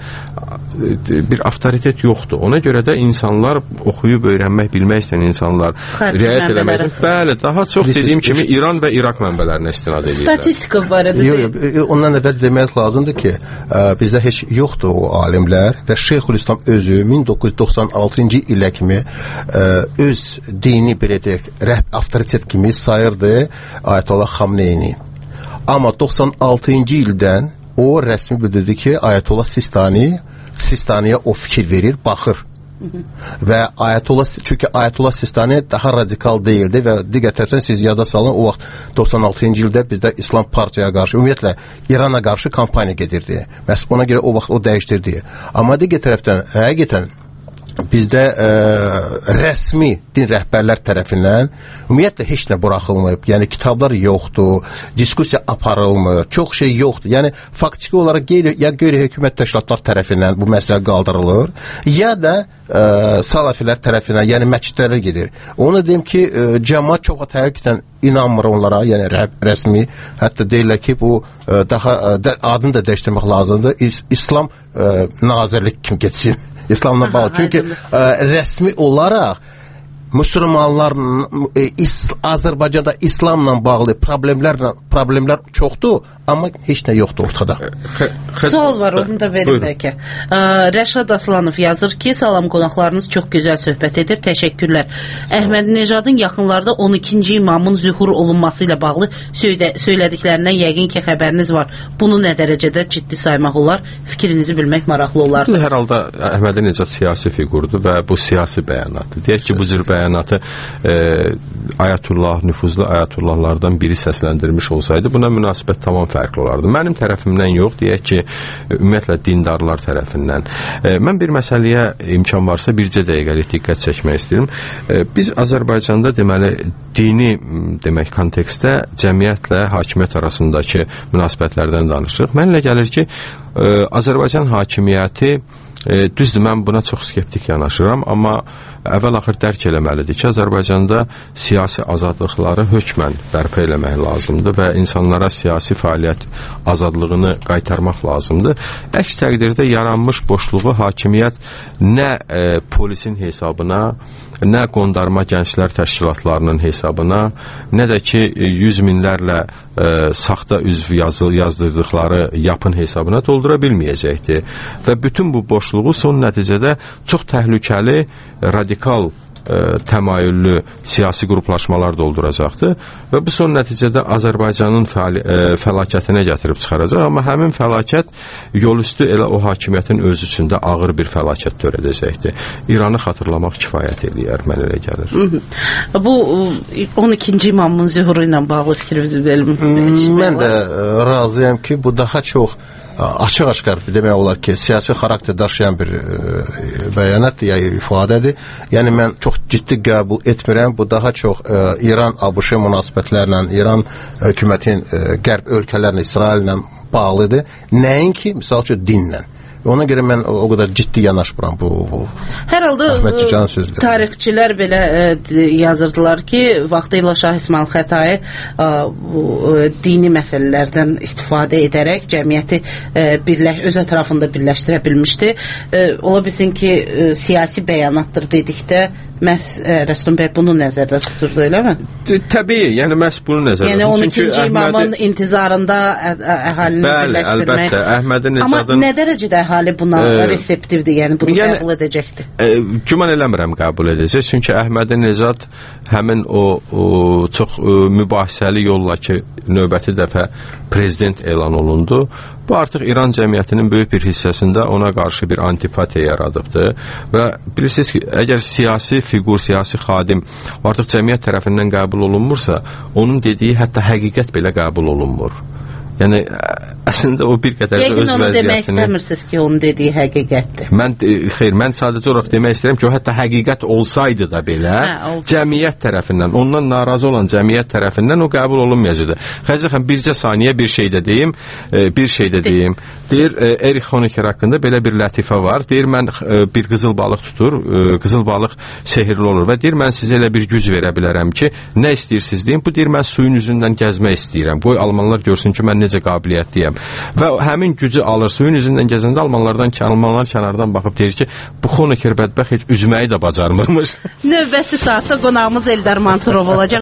[SPEAKER 9] bir avtoritet yoxdur. Ona görə də insanlar oxuyub öyrənmək, bilmək istəyən insanlar riayət eləmək üçün, bəli, daha çox dediyim kimi İran və İraq mənbələrinə istinad edirlər.
[SPEAKER 8] Statistika barədə deyil.
[SPEAKER 3] Ondan əvvəl demək lazımdır ki, bizdə heç yoxdur o alimlər və Şeyxülislam özü 1996-cı ilə kimi öz dini, belə deyək, avtoritet kimi sayırdı Ayətullah Xamneyni. Amma 96-cı ildən o rəsmi bildirdi ki, Ayətullah Sistaniyə o fikir verir, baxır. Və çünki Ayətullah Sistani daha radikal deyildi və digər tərəfdən siz yada salın, o vaxt 96-cı ildə bizdə İslam partiyaya qarşı, ümumiyyətlə İrana qarşı kampaniya gedirdi. Məhz ona görə o vaxt o dəyişdirdi. Amma digər tərəfdən, həqiqətən bizdə rəsmi din rəhbərlər tərəfindən ümumiyyətlə heç nə buraxılmayıb. Yəni kitablar yoxdur, diskussiya aparılmır, çox şey yoxdur. Yəni faktiki olaraq qeyri-hökumət təşkilatlar tərəfindən bu məsələ qaldırılır, ya da salafilər tərəfindən, yəni məscidlərə gedir. Onu deyim ki, cəmaət çox həqiqətən inanmır onlara, yəni rəsmi. Hətta deyirlər ki, bu daha adını da dəyişdirmək lazımdır. İslam nazirlik kimi geçsin. İslamla bağlı. Çünki rəsmi olaraq müsəlmanların Azərbaycanda İslamla bağlı problemlər çoxdur, amma heç nə yoxdur ortada.
[SPEAKER 8] Sual var, onu da verin bəlkə. Rəşad Aslanov yazır ki, salam qonaqlarınız çox gözəl söhbət edir, təşəkkürlər. Əhmədinecadın yaxınlarda 12-ci imamın zühur olunması ilə bağlı söylədiklərindən yəqin ki, xəbəriniz var. Bunu nə dərəcədə ciddi saymaq olar? Fikrinizi bilmək maraqlı olardı.
[SPEAKER 9] Hər halda Əhmədinecad siyasi figurdur və bu siyasi bəyanatdır. Deyək ki, bu cür bəyanatı Ayətullah, nüfuzlu Ayətullahlardan biri səsləndirmiş olsaydı, buna münasibət tamam fərqli olardı. Mənim tərəfimdən yox, deyək ki, ümumiyyətlə dindarlar tərəfindən. Mən bir məsələyə imkan varsa bircə dəqiqəlik diqqət çəkmək istəyirəm. Biz Azərbaycanda deməli, dini demək kontekstdə cəmiyyətlə hakimiyyət arasındakı münasibətlərdən danışırıq. Mənlə gəlir ki, Azərbaycan hakimiyyəti, düzdür, mən buna çox skeptik yanaşıram, amma əvvəl-axır dərk eləməlidir ki, Azərbaycanda siyasi azadlıqları hökmən bərpa eləmək lazımdır və insanlara siyasi fəaliyyət azadlığını qaytarmaq lazımdır. Əks təqdirdə yaranmış boşluğu hakimiyyət nə polisin hesabına, nə qondarma gənclər təşkilatlarının hesabına, nə də ki, 100 minlərlə saxta üzv yazdırdıqları yapın hesabına doldura bilməyəcəkdir. Və bütün bu boşluğu son nəticədə çox təhlükəli, radikal təmayüllü siyasi qruplaşmalar dolduracaqdır və bu son nəticədə Azərbaycanın fəlakətinə gətirib çıxaracaq, amma həmin fəlakət yolüstü elə o hakimiyyətin öz içində ağır bir fəlakət törədəcəkdir. İranı xatırlamaq kifayət eləyər, mən elə gəlir.
[SPEAKER 8] Bu 12-ci imamın zühuru ilə bağlı fikrinizi verim.
[SPEAKER 3] Mən də razıyam ki, bu daha çox açıq-aşkar demək olar ki, siyasi xarakter daşıyan bir bəyanatdır, ya ifadədir. Yəni, mən çox ciddi qəbul etmirəm. Bu daha çox İran-ABŞ münasibətlərlə, İran hökumətin qərb ölkələrlə, İsraillə bağlıdır. Nəinki, misal üçün, dinlə. Ona görə mən o qədər ciddi yanaşmıram bu
[SPEAKER 8] hər halda
[SPEAKER 3] Əhməd Cicanın sözləri.
[SPEAKER 8] Tarixçilər belə yazırdılar ki, vaxtilə Şah İsmayıl Xətai dini məsələlərdən istifadə edərək cəmiyyəti öz ətrafında birləşdirə bilmişdi. Ola bilsin ki, siyasi bəyanatdır dedikdə məhz Rəstum bəy bunu nəzərdə tuturdu, eləmi?
[SPEAKER 9] Təbii, yəni məhz bunu nəzərdə tuturdu.
[SPEAKER 8] Yəni 12-ci imamın intizarında əhalini birləşdirmək.
[SPEAKER 9] Əlbəttə, Əhmədin Necadın...
[SPEAKER 8] Amma nə dərəcədə əhali buna reseptivdir, yəni bunu qəbul edəcəkdir?
[SPEAKER 9] Güman eləmirəm qəbul edəcək, çünki Əhmədin Necad həmin o çox mübahisəli yolla ki, növbəti dəfə prezident elan olundu. Bu artıq İran cəmiyyətinin böyük bir hissəsində ona qarşı bir antipatiya yaradıbdır və bilirsiniz ki, əgər siyasi fiqur, siyasi xadim artıq cəmiyyət tərəfindən qəbul olunmursa, onun dediyi hətta həqiqət belə qəbul olunmur. Yəni, əslində o bir qədər öz vəziyyətini...
[SPEAKER 8] Yəqin onu demək istəmirsiniz ki, onun dediyi həqiqətdir.
[SPEAKER 9] Mən sadəcə olaraq demək istəyirəm ki, o hətta həqiqət olsaydı da belə, cəmiyyət tərəfindən, ondan narazı olan cəmiyyət tərəfindən o qəbul olunmayacaqdı. Xəzəxəm, bircə saniyə bir şey də deyim. Deyir, Erich Honecker haqqında belə bir lətifə var. Deyir, mən bir qızıl balıq tutur, qızıl balıq sehirli olur və deyir, mən sizə elə bir güc verə bilərəm ki, nə istəyirsiniz deyin, bu deyir, mən suyun üzündən gəzmək istəyirəm. Qoy almanlar görsün ki, mən necə qabiliyyətliyəm. Və həmin gücü alır, suyun üzündən gəzəndə almanlar kənardan baxıb deyir ki, bu Honecker bədbəxt heç üzməyi də bacarmırmış.
[SPEAKER 8] Növbəti saatda qonağımız Eldar Mansurov olacaq.